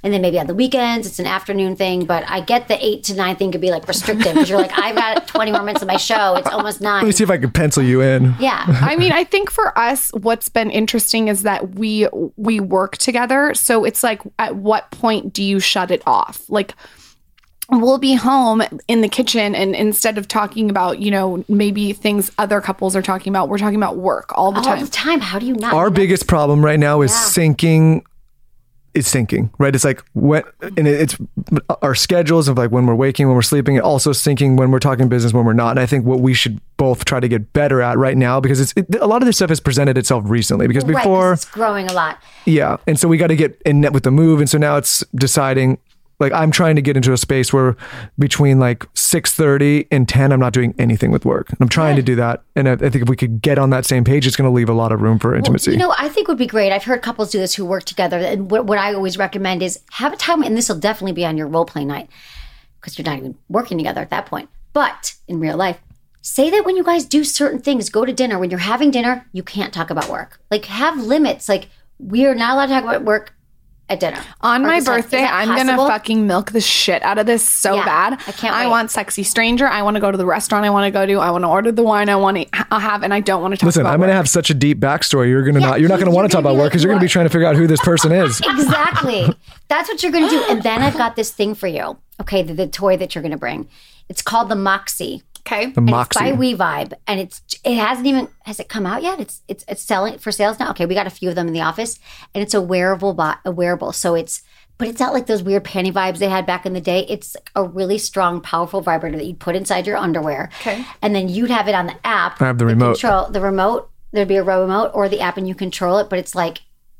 And then maybe on the weekends, it's an afternoon thing. But I get the eight to nine thing could be like restrictive because you're like, I've got twenty more minutes of my show. It's almost nine. Let me see if I can pencil you in. Yeah. I mean, I think for us, what's been interesting is that we we work together. So it's like, at what point do you shut it off? Like, we'll be home in the kitchen, and instead of talking about, you know, maybe things other couples are talking about, we're talking about work all the all time. All the time. How do you not? Our biggest problem right now is Yeah. syncing. It's syncing, right? It's like when, and it's our schedules of like when we're waking, when we're sleeping, and also syncing when we're talking business, when we're not. And I think what we should both try to get better at right now, because it's it, a lot of this stuff has presented itself recently. Because Right, 'cause before, it's growing a lot. yeah, and so we got to get in net with the move, and so now it's deciding. Like I'm trying to get into a space where between like six thirty and ten, I'm not doing anything with work. And I'm trying to do that. And I, I think if we could get on that same page, it's going to leave a lot of room for intimacy. Well, you know, I think would be great. I've heard couples do this who work together. And what, what I always recommend is have a time, and this will definitely be on your role play night because you're not even working together at that point. But in real life, say that when you guys do certain things, go to dinner, when you're having dinner, you can't talk about work. Like have limits. Like we are not allowed to talk about work at dinner. On Or my is that- is birthday, that I'm going to possible? fucking milk the shit out of this so Yeah, bad. I can't I wait. want Sexy Stranger. I want to go to the restaurant I want to go to. I want to order the wine I want to have, and I don't want to talk Listen, about I'm going to work. have such a deep backstory. You're going to Yeah, not, you're not you- going to want to you're talk about gonna be work because like, you're going to be what? trying to figure out who this person is. Exactly. That's what you're going to do. And then I've got this thing for you. Okay, the, the toy that you're going to bring. It's called the Moxie. Okay. The And Moxie. it's by WeVibe, and it's it hasn't even has it come out yet? It's it's it's selling for sales now. Okay, we got a few of them in the office, and it's a wearable bot, a wearable. So it's but it's not like those weird panty vibes they had back in the day. It's a really strong, powerful vibrator that you'd put inside your underwear. Okay. And then you'd have it on the app. I have the that remote. Control the remote. There'd be a remote or the app, and you control it. But it's like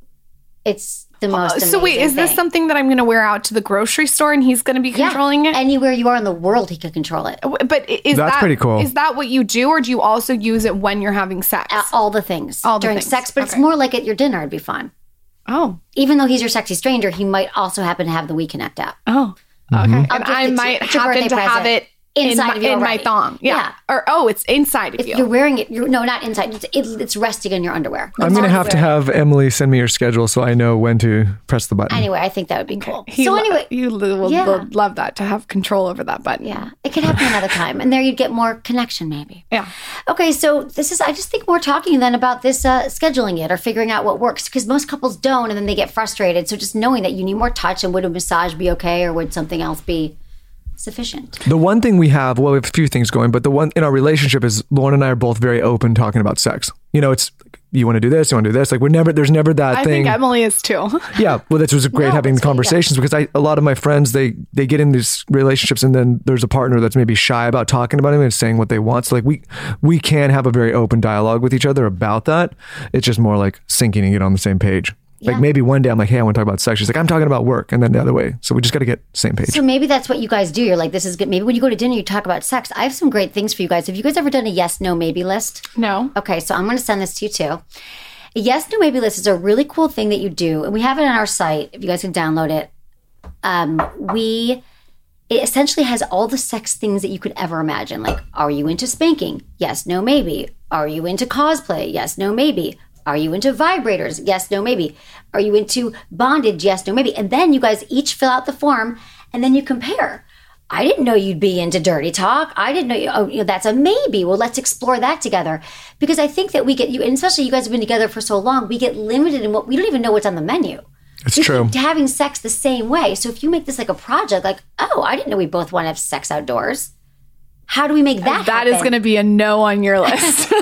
it's the most. So wait, amazing is this thing. something that I'm going to wear out to the grocery store and he's going to be Yeah. controlling it? Anywhere you are in the world, he could control it. But is That's that pretty cool. Is that what you do, or do you also use it when you're having sex? Uh, all the things All the during things. sex, but it's Okay. more like at your dinner. It'd be fun. oh, Even though he's your sexy stranger, he might also happen to have the WeConnect app. oh, Mm-hmm. okay. I'll And gift I it to- might it's your happen birthday to have present. it in Inside my, of you in my already. thong. Yeah. Yeah. Or oh, it's inside of If you. you're wearing it, you're, no, not inside. It's, it's, it's resting in your underwear. I'm going to have to have Emily send me your schedule so I know when to press the button. Anyway, I think that would be cool. He so lo- anyway, you lo- will yeah. lo- love that, to have control over that button. yeah, it could happen another time, and there you'd get more connection, maybe. Yeah. Okay, so this is. I just think more talking then about this uh, scheduling it or figuring out what works, because most couples don't, and then they get frustrated. So just knowing that you need more touch, and would a massage be okay, or would something else be sufficient? The one thing we have, well, we have a few things going, but the one in our relationship is Lauren and I are both very open talking about sex. You know, it's you want to do this, you want to do this. Like we're never, there's never that I thing. think Emily is too. Yeah, well, that was great No, having it's the good, conversations because I, a lot of my friends, they they get in these relationships and then there's a partner that's maybe shy about talking about it and saying what they want. So like we we can have a very open dialogue with each other about that. It's just more like syncing and get on the same page. Like Yeah. maybe one day I'm like, hey, I want to talk about sex. She's like, I'm talking about work, and then the other way. So we just got to get same page. So maybe that's what you guys do. You're like, this is good. Maybe when you go to dinner, you talk about sex. I have some great things for you guys. Have you guys ever done a yes, no, maybe list? No. Okay, so I'm going to send this to you too. A yes, no, maybe list is a really cool thing that you do, and we have it on our site. If you guys can download it, um, we it essentially has all the sex things that you could ever imagine. Like, are you into spanking? Yes, no, maybe. Are you into cosplay? Yes, no, maybe. Are you into vibrators? Yes, no, maybe. Are you into bondage? Yes, no, maybe. And then you guys each fill out the form, and then you compare. I didn't know you'd be into dirty talk. I didn't know you. Oh, you know, that's a maybe. Well, let's explore that together, because I think that we get you, and especially you guys have been together for so long. We get limited in what we don't even know what's on the menu. It's we true. keep having sex the same way. So if you make this like a project, like, oh, I didn't know we both want to have sex outdoors. How do we make that? That is going to be a no on your list.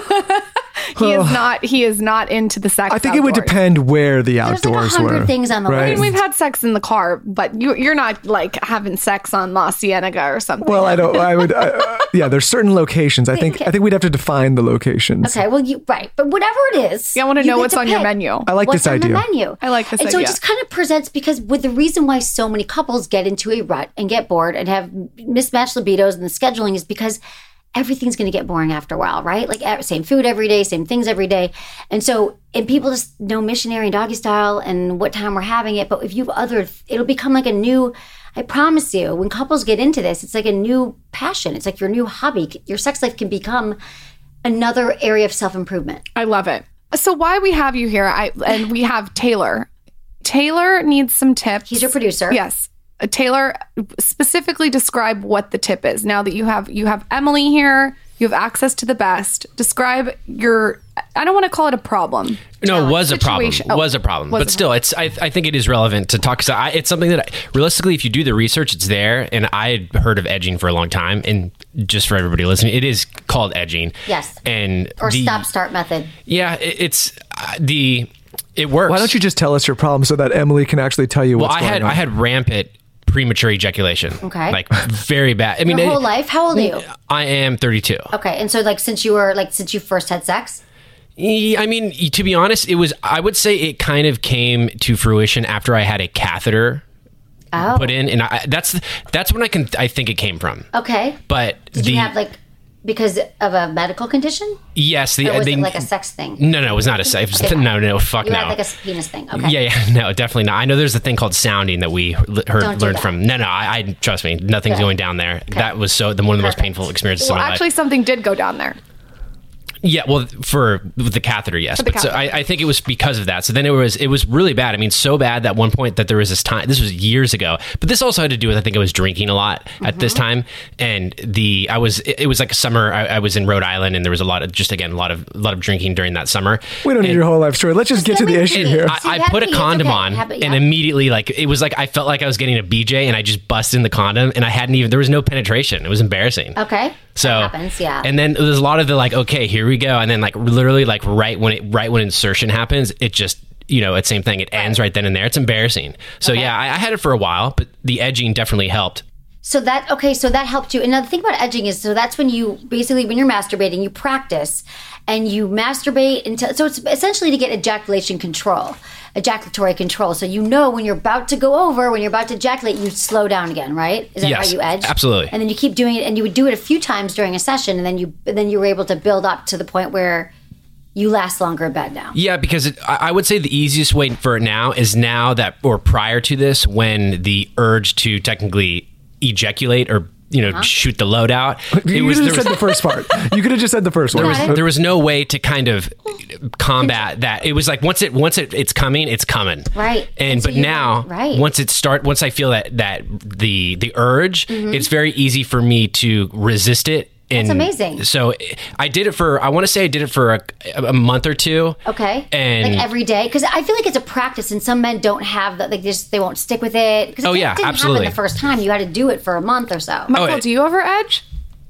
he is not. He is not into the sex. I think it would outdoors. depend where the There's like a outdoors hundred were. things on the right? I list. mean, we've had sex in the car, but you, you're not like having sex on La Cienega or something. Well, I don't. I would. Uh, yeah, there's certain locations. I think. I think we'd have to define the locations. Okay, well, you right, but whatever it is, Yeah, I wanna you know get what's to on your pick menu. I like what's this on idea. the menu. I like this and so it idea. just kind of presents, because with the reason why so many couples get into a rut and get bored and have mismatched libidos and the scheduling is because everything's going to get boring after a while, right? Like eh, same food every day, same things every day, and so and people just know missionary and doggy style and what time we're having it. But if you have other, it'll become like a new. I promise you, when couples get into this, it's like a new passion. It's like your new hobby. Your sex life can become another area of self improvement. I love it. So why we have you here, I and we have Taylor Taylor needs some tips. He's your producer. Yes. Uh, Taylor, specifically describe what the tip is. Now that you have you have Emily here, you have access to the best. Describe your, I don't want to call it a problem. No, it was a problem. Situation. Oh, was a problem. was But a still, it's. I, I think it is relevant to talk. Cause I, it's something that, I, realistically, if you do the research, it's there. And I had heard of edging for a long time. And just for everybody listening, it is called edging. Yes. And Or the, stop-start method. Yeah, it, it's uh, the. It works. Why don't you just tell us your problem so that Emily can actually tell you well, what's I going had on? I had rampant premature ejaculation. Okay. Like very bad. I mean, Your whole it- life? How old are you? I am thirty-two. Okay, and so like since you were like since you first had sex? I mean, to be honest, it was, I would say it kind of came to fruition after I had a catheter Oh. put in. And I, that's, that's when I can, I think it came from. Okay. But Did the, you have like because of a medical condition? yes, the, Or was they, it like a sex thing? no, no, it was not a sex. Okay. No, no, fuck You no. had like a penis thing. Okay. Yeah, yeah, no, definitely not. I know there's a thing called sounding that we l- heard, Don't do learned that. from. No, no, I, I trust me, nothing's Good. going down there. That was so the one of the most Perfect. painful experiences Well, of my actually, life. something did go down there. Yeah, well, for with the catheter, yes, the but so catheter. I, I think it was because of that. So then it was it was really bad. I mean, so bad that at one point that there was this time. This was years ago, but this also had to do with I think I was drinking a lot at Mm-hmm. this time, and the I was it, it was like a summer. I, I was in Rhode Island, and there was a lot of just again a lot of a lot of drinking during that summer. we don't need And- your whole life story. Let's just get to the let me- issue and here. I, So you I had put a to- it's condom okay. on, Have it- and yeah. immediately, like it was like I felt like I was getting a B J, and I just busted in the condom, and I hadn't even there was no penetration. It was embarrassing. Okay. So That happens, yeah. And then there's a lot of the like, okay, here we go, and then like literally like right when it right when insertion happens, it just you know it's same thing. It ends right then and there. It's embarrassing. So Okay. yeah, I, I had it for a while, but the edging definitely helped. So that okay, so that helped you. And now the thing about edging is, so that's when you basically when you're masturbating, you practice and you masturbate until. So it's essentially to get ejaculation control, ejaculatory control. So you know when you're about to go over, when you're about to ejaculate, you slow down again, right? Is that Yes, how you edge? absolutely. And then you keep doing it, and you would do it a few times during a session, and then you and then you were able to build up to the point where you last longer in bed now. Yeah, because it, I I would say the easiest way for it now is now that or prior to this when the urge to technically ejaculate or you know shoot the load out. You It was, could there have was said the first part. You could have just said the first one. there was there was no way to kind of combat that. It was like once it once it it's coming, it's coming. Right. And, And so but you- now right. once it start once I feel that that the the urge, Mm-hmm. it's very easy for me to resist it. And That's amazing. So I did it for I want to say I did it for a, a month or two. Okay. And like every day, because I feel like it's a practice, and some men don't have that. Like they just they won't stick with it. Because Oh, it yeah, didn't absolutely. happen the first time. You had to do it for a month or so. Michael, it- do you ever edge?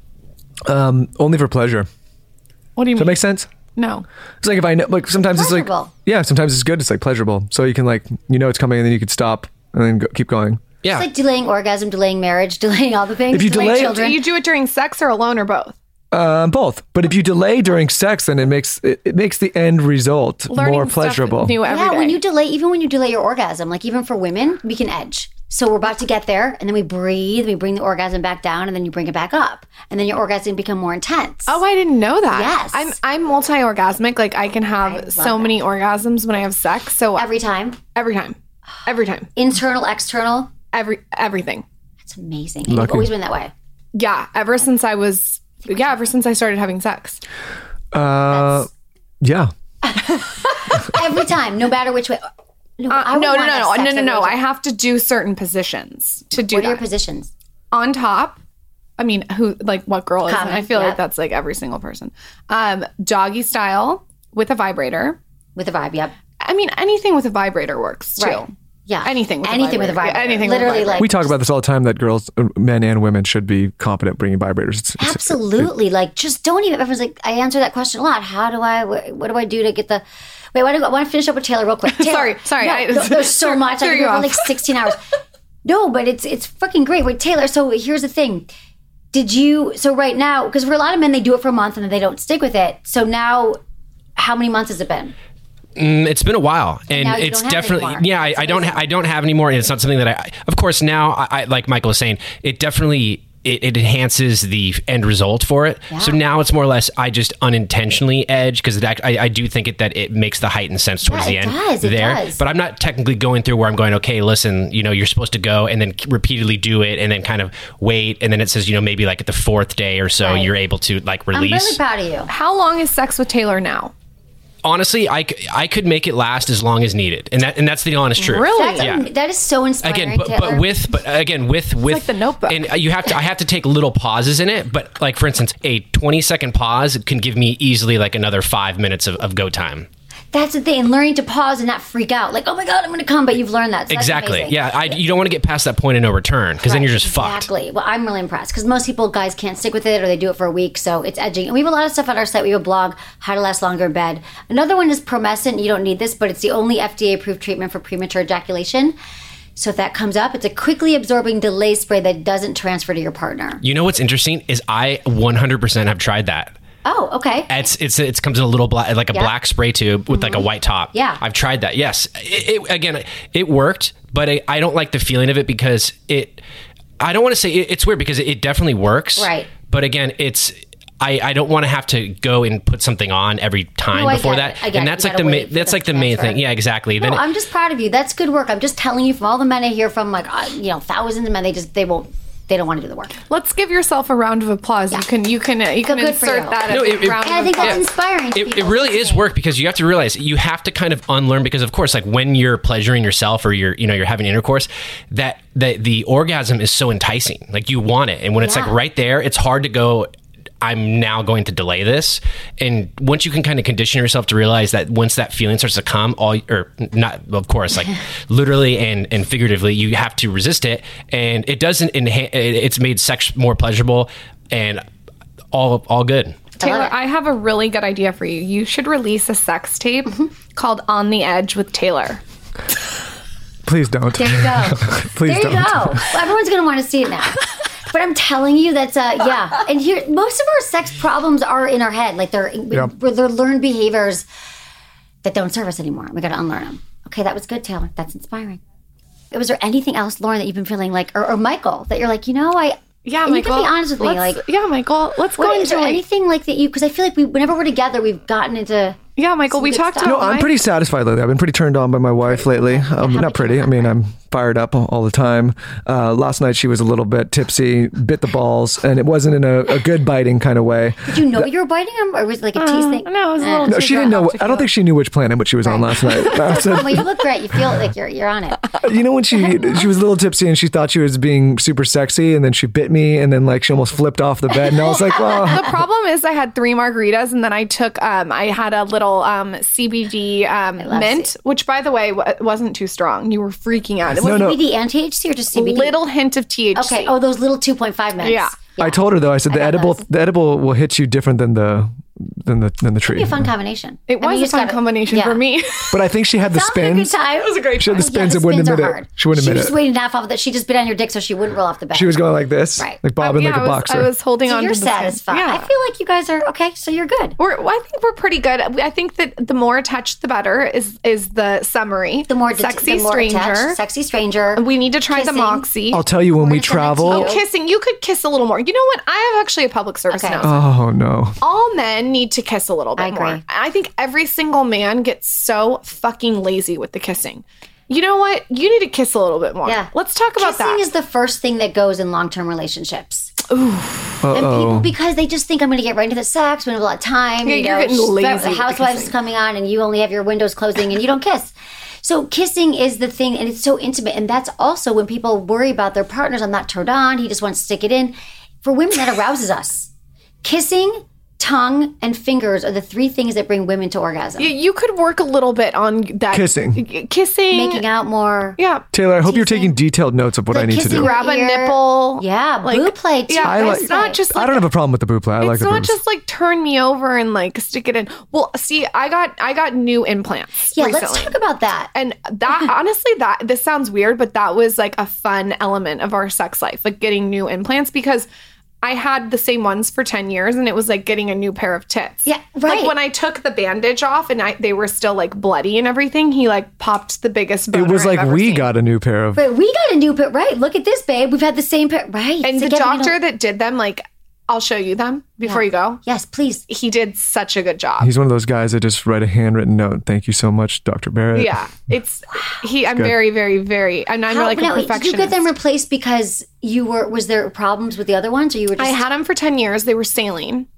Um, only for pleasure. Does What do you that mean? make sense? No. It's like if I know, like sometimes it's Pleasurable. like, yeah, sometimes it's good. It's like pleasurable. So you can like, you know, it's coming and then you could stop and then go, keep going. Yeah. It's like delaying orgasm, delaying marriage, delaying all the things. If you delaying delay- Do children. you do it during sex or alone or both? Um, both. But if you delay during sex, then it makes it, it makes the end result Learning more stuff pleasurable. new every yeah, day. when you delay, even when you delay your orgasm, like even for women, we can edge. So we're about to get there, and then we breathe, we bring the orgasm back down, and then you bring it back up, and then your orgasm become more intense. Oh, I didn't know that. Yes. I'm I'm multi-orgasmic. Like I can I have love so that. many orgasms when I have sex. So Every time, every time, every time, internal, external. every everything. It's amazing. And you've Lucky. always been that way. Yeah, ever since I was yeah, ever since I started having sex. Uh, yeah. Every time, no matter which way. No, I Uh, would no, no, want no, to have no, sex no, no, every no. time. I have to do certain positions to do What are your that. positions? On top. I mean, who like what girl is? Common, I feel yeah. like that's like every single person. Um, doggy style with a vibrator. With a vibe, yep. I mean, anything with a vibrator works too. Right. Yeah. Anything with a anything with a vibrator. vibrator. Yeah, anything with a Literally, vibrator. like We talk about this all the time that girls, uh, men and women should be competent bringing vibrators. It's, it's- absolutely. Like, just don't even. Everyone's like, I answer that question a lot. How do I? What, what do I do to get the? Wait, why do I want to finish up with Taylor real quick? Taylor, Sorry, sorry, no, I- no, there's so threw- much. I threw could you go for off. like sixteen hours. No, but it's it's fucking great. Wait, Taylor. So here's the thing. Did you? So right now, because for a lot of men, they do it for a month and then they don't stick with it. So now, how many months has it been? Mm, it's been a while, and now you it's don't have it definitely anymore. yeah. I, I don't ha- I don't have anymore, and it's not something that I. Of course, now I, I like Michael was saying, it definitely it, it enhances the end result for it. So now it's more or less I just unintentionally edge because it act, I, I do think it that it makes the heightened sense towards Yeah, the it end does, it there. does. But I'm not technically going through where I'm going. Okay, listen, you know, you're supposed to go and then repeatedly do it, and then kind of wait, and then it says, you know, maybe like at the fourth day or so, Right. you're able to like I'm release. really proud of you. How long is sex with Taylor now? honestly, I, c- I could make it last as long as needed, and that and that's the honest truth. Really? That's, Yeah. That is so inspiring. Again, but, Taylor. but with but again with with like The Notebook. and you have to I have to take little pauses in it. But like for instance, a twenty second pause can give me easily like another five minutes of, of go time. That's the thing, learning to pause and not freak out. Like, oh my God, I'm going to come, but you've learned that. So that's Exactly. amazing. Yeah. I, you don't want to get past that point of no return because then Right, you're just fucked. Exactly. Well, I'm really impressed because most people, guys, can't stick with it or they do it for a week, so it's edging. And we have a lot of stuff on our site. We have a blog, How to Last Longer in Bed. Another one is Promescent. You don't need this, but it's the only F D A-approved treatment for premature ejaculation. So if that comes up, it's a quickly absorbing delay spray that doesn't transfer to your partner. You know what's interesting is I one hundred percent have tried that. Oh, okay. It's it's it comes in a little black like a Yeah. black spray tube with like a white top. Yeah. I've tried that. Yes, it, it, again, it worked, but I, I don't like the feeling of it because it. I don't want to say it, it's weird because it, it definitely works. Right. But again, it's. I, I don't want to have to go and put something on every time No, I before get that, it. I get and it. that's You like the gotta ma- wait for that's the like the main transfer. thing. Yeah, exactly. No, Then it- I'm just proud of you. That's good work. I'm just telling you from all the men I hear from, like, uh, you know, thousands of men, they just, they won't, they don't want to do the work. Let's give yourself a round of applause. You can you can uh, you can good for insert you. that No, as it- a it- round And I of think that's applause. inspiring. to It, it people really is listening. work because you have to realize you have to kind of unlearn because of course like when you're pleasuring yourself or you're you know you're having intercourse that the, the orgasm is so enticing, like you want it, and when it's Yeah. like right there it's hard to go I'm now going to delay this. And once you can kind of condition yourself to realize that once that feeling starts to come, all or not, of course, like literally and, and figuratively, you have to resist it. And it doesn't enhance, it's made sex more pleasurable and all all good. Taylor, I have a really good idea for you. You should release a sex tape called On the Edge with Taylor. Please don't. There you go. Please there you don't. go. Well, everyone's going to want to see it now. But I'm telling you, that's uh, yeah. And here, most of our sex problems are in our head. Like they're Yep. they're learned behaviors that don't serve us anymore. We got to unlearn them. Okay, that was good, Taylor. That's inspiring. Was there anything else, Lauren, that you've been feeling like, or, or Michael, that you're like, you know, I Yeah, and Michael. You can be honest with me, let's- like, yeah, Michael. Let's go what, into is there like, anything like that you? Because I feel like we, whenever we're together, we've gotten into. yeah, Michael. some We good talked stuff. about. No, I'm my- pretty satisfied lately. I've been pretty turned on by my wife lately. Um, not pretty. I mean, I'm fired up all, all the time. Uh, last night she was a little bit tipsy, bit the balls, and it wasn't in a, a good biting kind of way. Did you know you were biting him, or was it like a tease thing? no, it was a Eh. little No, she didn't know. I don't think she knew which planet, but she was on last night. I said, Well, you look great. You feel like you're you're on it. you know when she she was a little tipsy and she thought she was being super sexy, and then she bit me, and then like she almost flipped off the bed, and I was like, well. The problem is I had three margaritas and then I took um I had a little um C B D um love mint, C- which by the way w- wasn't too strong. You were freaking out. It No, was no. C B D and T H C, or just C a B D? little hint of T H C. Okay. Oh, those little two point five minutes. Yeah. I told her though. I said the I love edible those. the edible will hit you different than the than the than the tree. Be a fun combination. It I mean, was you a just fun gotta- combination yeah. for me. But I think she had the Sounds like a good spins. time. It was a great She had the time. spins the and wouldn't spins admit are it. hard. She wouldn't She admit was it. just waiting half off of that. She just bit on your dick so she wouldn't roll off the bed. She was going like this, Right. like bobbing yeah, like a I was, boxer. I was holding So on you're to the satisfied. Yeah. I feel like you guys are okay. So you're good. We're, well, I think we're pretty good. I think that the more attached, the better. Is is the summary. The more det- sexy the more stranger. attached, sexy stranger. We need to try Kissing. the Moxie. I'll tell you when We're we gonna send that to travel. you. Kissing. You could kiss a little more. You know what? I have actually a public service Okay. announcement. Oh no! All men need to kiss a little bit I agree. more. I think every single man gets so fucking lazy with the kissing. You know what? You need to kiss a little bit more. Yeah. Let's talk about Kissing that. is the first thing that goes in long term relationships. And people, Uh-oh. because they just think I'm going to get right into the sex. We have a lot of time. Yeah, you you're know, getting lazy The with the Housewives is kissing. coming on, and you only have your windows closing, and you don't kiss. So kissing is the thing, and it's so intimate. And that's also when people worry about their partners. I'm not turned on. He just wants to stick it in. For women, that arouses us. Kissing, tongue, and fingers are the three things that bring women to orgasm. you, you could work a little bit on that Kissing. Kissing. Making out more. Yeah. Taylor, I hope you're Teasing. taking detailed notes of what Like I need to kissing do. Grab a Ear. nipple. Yeah, Like, boob play too. yeah, I like- it's not just like I don't have a problem with the boob play. I like it's the not boobs. just like turn me over and like stick it in. Well, see, I got I got new implants. Yeah, recently. let's talk about that. And that honestly, that this sounds weird, but that was like a fun element of our sex life, like getting new implants, because I had the same ones for ten years and it was like getting a new pair of tits. Yeah, right. Like when I took the bandage off and I, they were still like bloody and everything, he like popped the biggest boner It was I've like ever we seen. got a new pair of. But we got a new pair, right? Look at this, babe. We've had the same pair, right? And So the again, we doctor don't- that did them, like, I'll show you them before you go. Yes, please. He did such a good job. He's one of those guys that just write a handwritten note. Thank you so much, Doctor Barrett. Yeah, it's he. I'm good. very, very, very, and I'm How- like a now, did perfectionist. you get them replaced because you were? Was there problems with the other ones, or you were just? I had them for ten years. They were saline,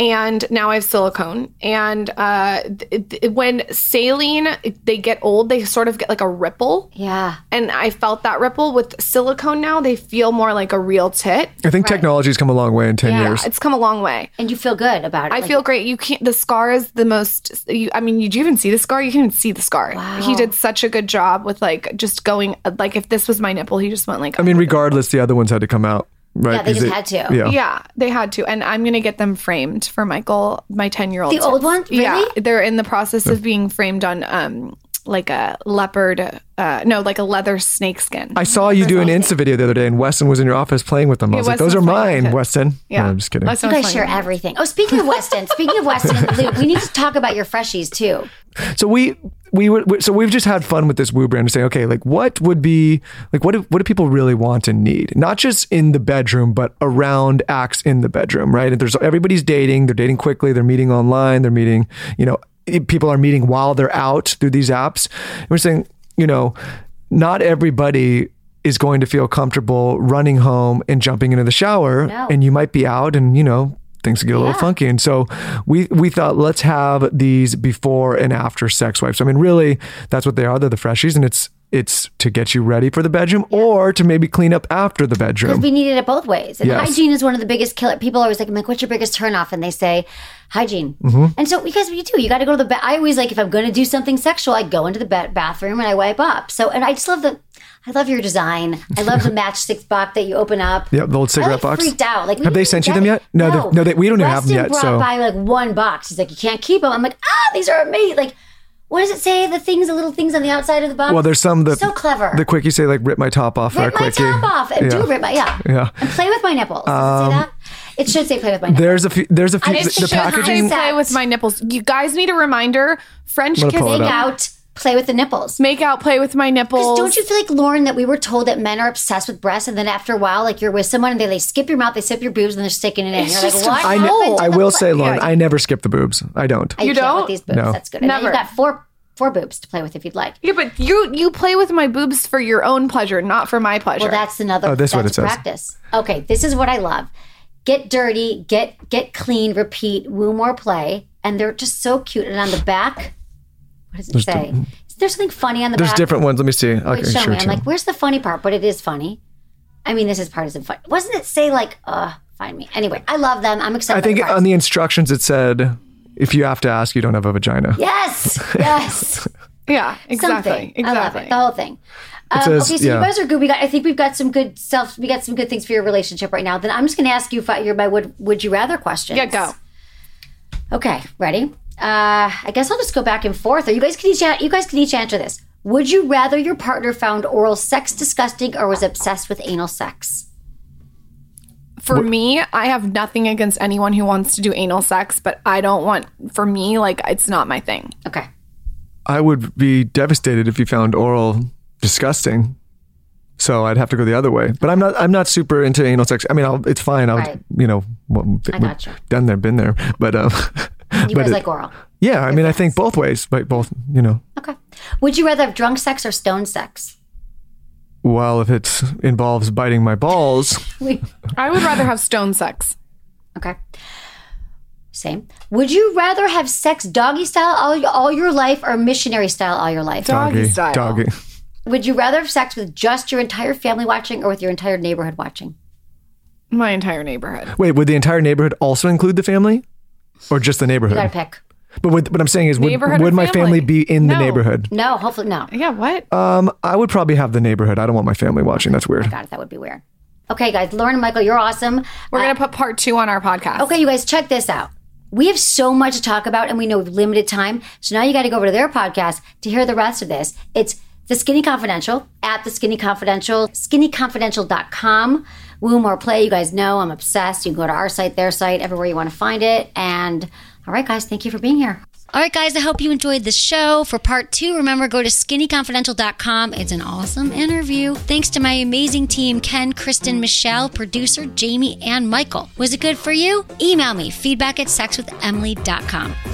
And now I have silicone. And uh, th- th- when saline, they get old, they sort of get like a ripple. Yeah. And I felt that ripple. With silicone now, they feel more like a real tit. I think right. technology's come a long way in ten yeah, years. It's come a long way. And you feel good about it. I like, feel great. You can't, the scar is the most, you, I mean, did you even see the scar? You can even see the scar. Wow. He did such a good job with like just going, like if this was my nipple, he just went like. I mean, regardless, the other ones had to come out. Right, yeah, they just it, had to. Yeah. yeah, they had to. And I'm going to get them framed for Michael, my ten-year-old. The tits. Old one? Really? Yeah, they're in the process of being framed on um, like a leopard, uh, no, like a leather snake skin. I saw you do an Insta video the other day and Weston was in your office playing with them. I was yeah, like, those are mine, Weston. Yeah. No, I'm just kidding. You guys share everything. Oh, speaking of Weston, speaking of Weston and the loop, we need to talk about your freshies too. So we we were so we've just had fun with this Woo brand to say, okay, like what would be like what do, what do people really want and need? Not just in the bedroom, but around acts in the bedroom, right? And there's everybody's dating, they're dating quickly, they're meeting online, they're meeting, you know, people are meeting while they're out through these apps. And we're saying, you know, not everybody is going to feel comfortable running home and jumping into the shower, no. and you might be out and, you know, things get a little yeah. funky. And so we we thought, let's have these before and after sex wipes. I mean, really, that's what they are. They're the freshies, and it's it's to get you ready for the bedroom yeah. or to maybe clean up after the bedroom. Because we needed it both ways. And yes. hygiene is one of the biggest killer. People are always like, I'm like, what's your biggest turnoff? And they say, hygiene. Mm-hmm. And so because you do, you got to go to the bed. I always like, if I'm going to do something sexual, I go into the be- bathroom and I wipe up. So, and I just love the, I love your design. I love the matchstick box that you open up. Yeah, the old cigarette I, like, box. Freaked out. Like, have they sent you them yet? No, no, no they, we don't even have them yet. Weston So brought by like one box. He's like, you can't keep them. I'm like, ah, these are amazing. Like, what does it say? The things, the little things on the outside of the box. Well, there's some that so clever. The quickie say like, rip my top off. Rip for a my quickie. top off. And yeah. do rip my yeah. Yeah. And play with my nipples. Does Um, it say that? It should say play with my nipples. There's a few. There's a few. I The, should the packaging. play with my nipples. You guys need a reminder. French I'm kiss. gonna pull it Make up. out, play with the nipples. Make out, play with my nipples. Because don't you feel like, Lauren, that we were told that men are obsessed with breasts, and then after a while, like you're with someone and they, they skip your mouth, they sip your boobs, and they're sticking it in. It's You're just like, what? I, ne- happened to I the will pla- say, Lauren, Yeah. I never skip the boobs. I don't. I You can't don't? with these boobs. No. That's good. And then Never. you've got four four boobs to play with if you'd like. Yeah, but you you play with my boobs for your own pleasure, not for my pleasure. Well, that's another. Oh, this is what that's it says. practice. Okay, this is what I love. Get dirty, get get clean, repeat, woo more play, and they're just so cute. And on the back, what does it There's say? di- Is there something funny on the There's back? different ones. Let me see. Okay, Wait, show sure. me. I'm sure. like, where's the funny part? But it is funny. I mean, this is part isn't funny. Wasn't it say like, uh, find me? Anyway, I love them. I'm excited. I think about the on the instructions it said, if you have to ask, you don't have a vagina. yes, yes. yeah, exactly, Something. exactly. I love it. The whole thing. Um, says- okay, so yeah. you guys are good. We got. I think we've got some good stuff. We got some good things for your relationship right now. Then I'm just going to ask you if I- your my would would you rather questions. Yeah, go. Okay, ready? Uh, I guess I'll just go back and forth. Or you guys can each you guys can each answer this. Would you rather your partner found oral sex disgusting or was obsessed with anal sex? For me, I have nothing against anyone who wants to do anal sex, but I don't want. For me, like it's not my thing. Okay. I would be devastated if you found oral disgusting. So I'd have to go the other way. But I'm not. I'm not super into anal sex. I mean, I'll, it's fine. I'll, Right. you know, well, I gotcha. done there, been there. But um, You but guys it- like oral. yeah. I mean, I think both ways. But both, you know. Okay. Would you rather have drunk sex or stoned sex? Well, if it involves biting my balls, We- I would rather have stone sex. Okay. Same. Would you rather have sex doggy style all, all your life or missionary style all your life? Doggy doggy, style. doggy. Would you rather have sex with just your entire family watching or with your entire neighborhood watching? My entire neighborhood. Wait, would the entire neighborhood also include the family, or just the You neighborhood? gotta pick. But what, what I'm saying is, would, Neighborhood or would my family family? be in the No. neighborhood? No, hopefully no. Yeah, what? Um, I would probably have the neighborhood. I don't want my family watching. That's weird. God, that would be weird. Okay, guys, Lauren and Michael, you're awesome. We're gonna put part two on our podcast. Okay, you guys, check this out. We have so much to talk about, and we know we've limited time. So now you got to go over to their podcast to hear the rest of this. It's The Skinny Confidential at The Skinny Confidential, skinny confidential dot com. Woo more play. You guys know I'm obsessed. You can go to our site, their site, everywhere you want to find it. And all right, guys, thank you for being here. All right, guys, I hope you enjoyed the show. For part two, remember, go to skinny confidential dot com. It's an awesome interview. Thanks to my amazing team, Ken, Kristen, Michelle, producer, Jamie, and Michael. Was it good for you? Email me, feedback at sex with emily dot com.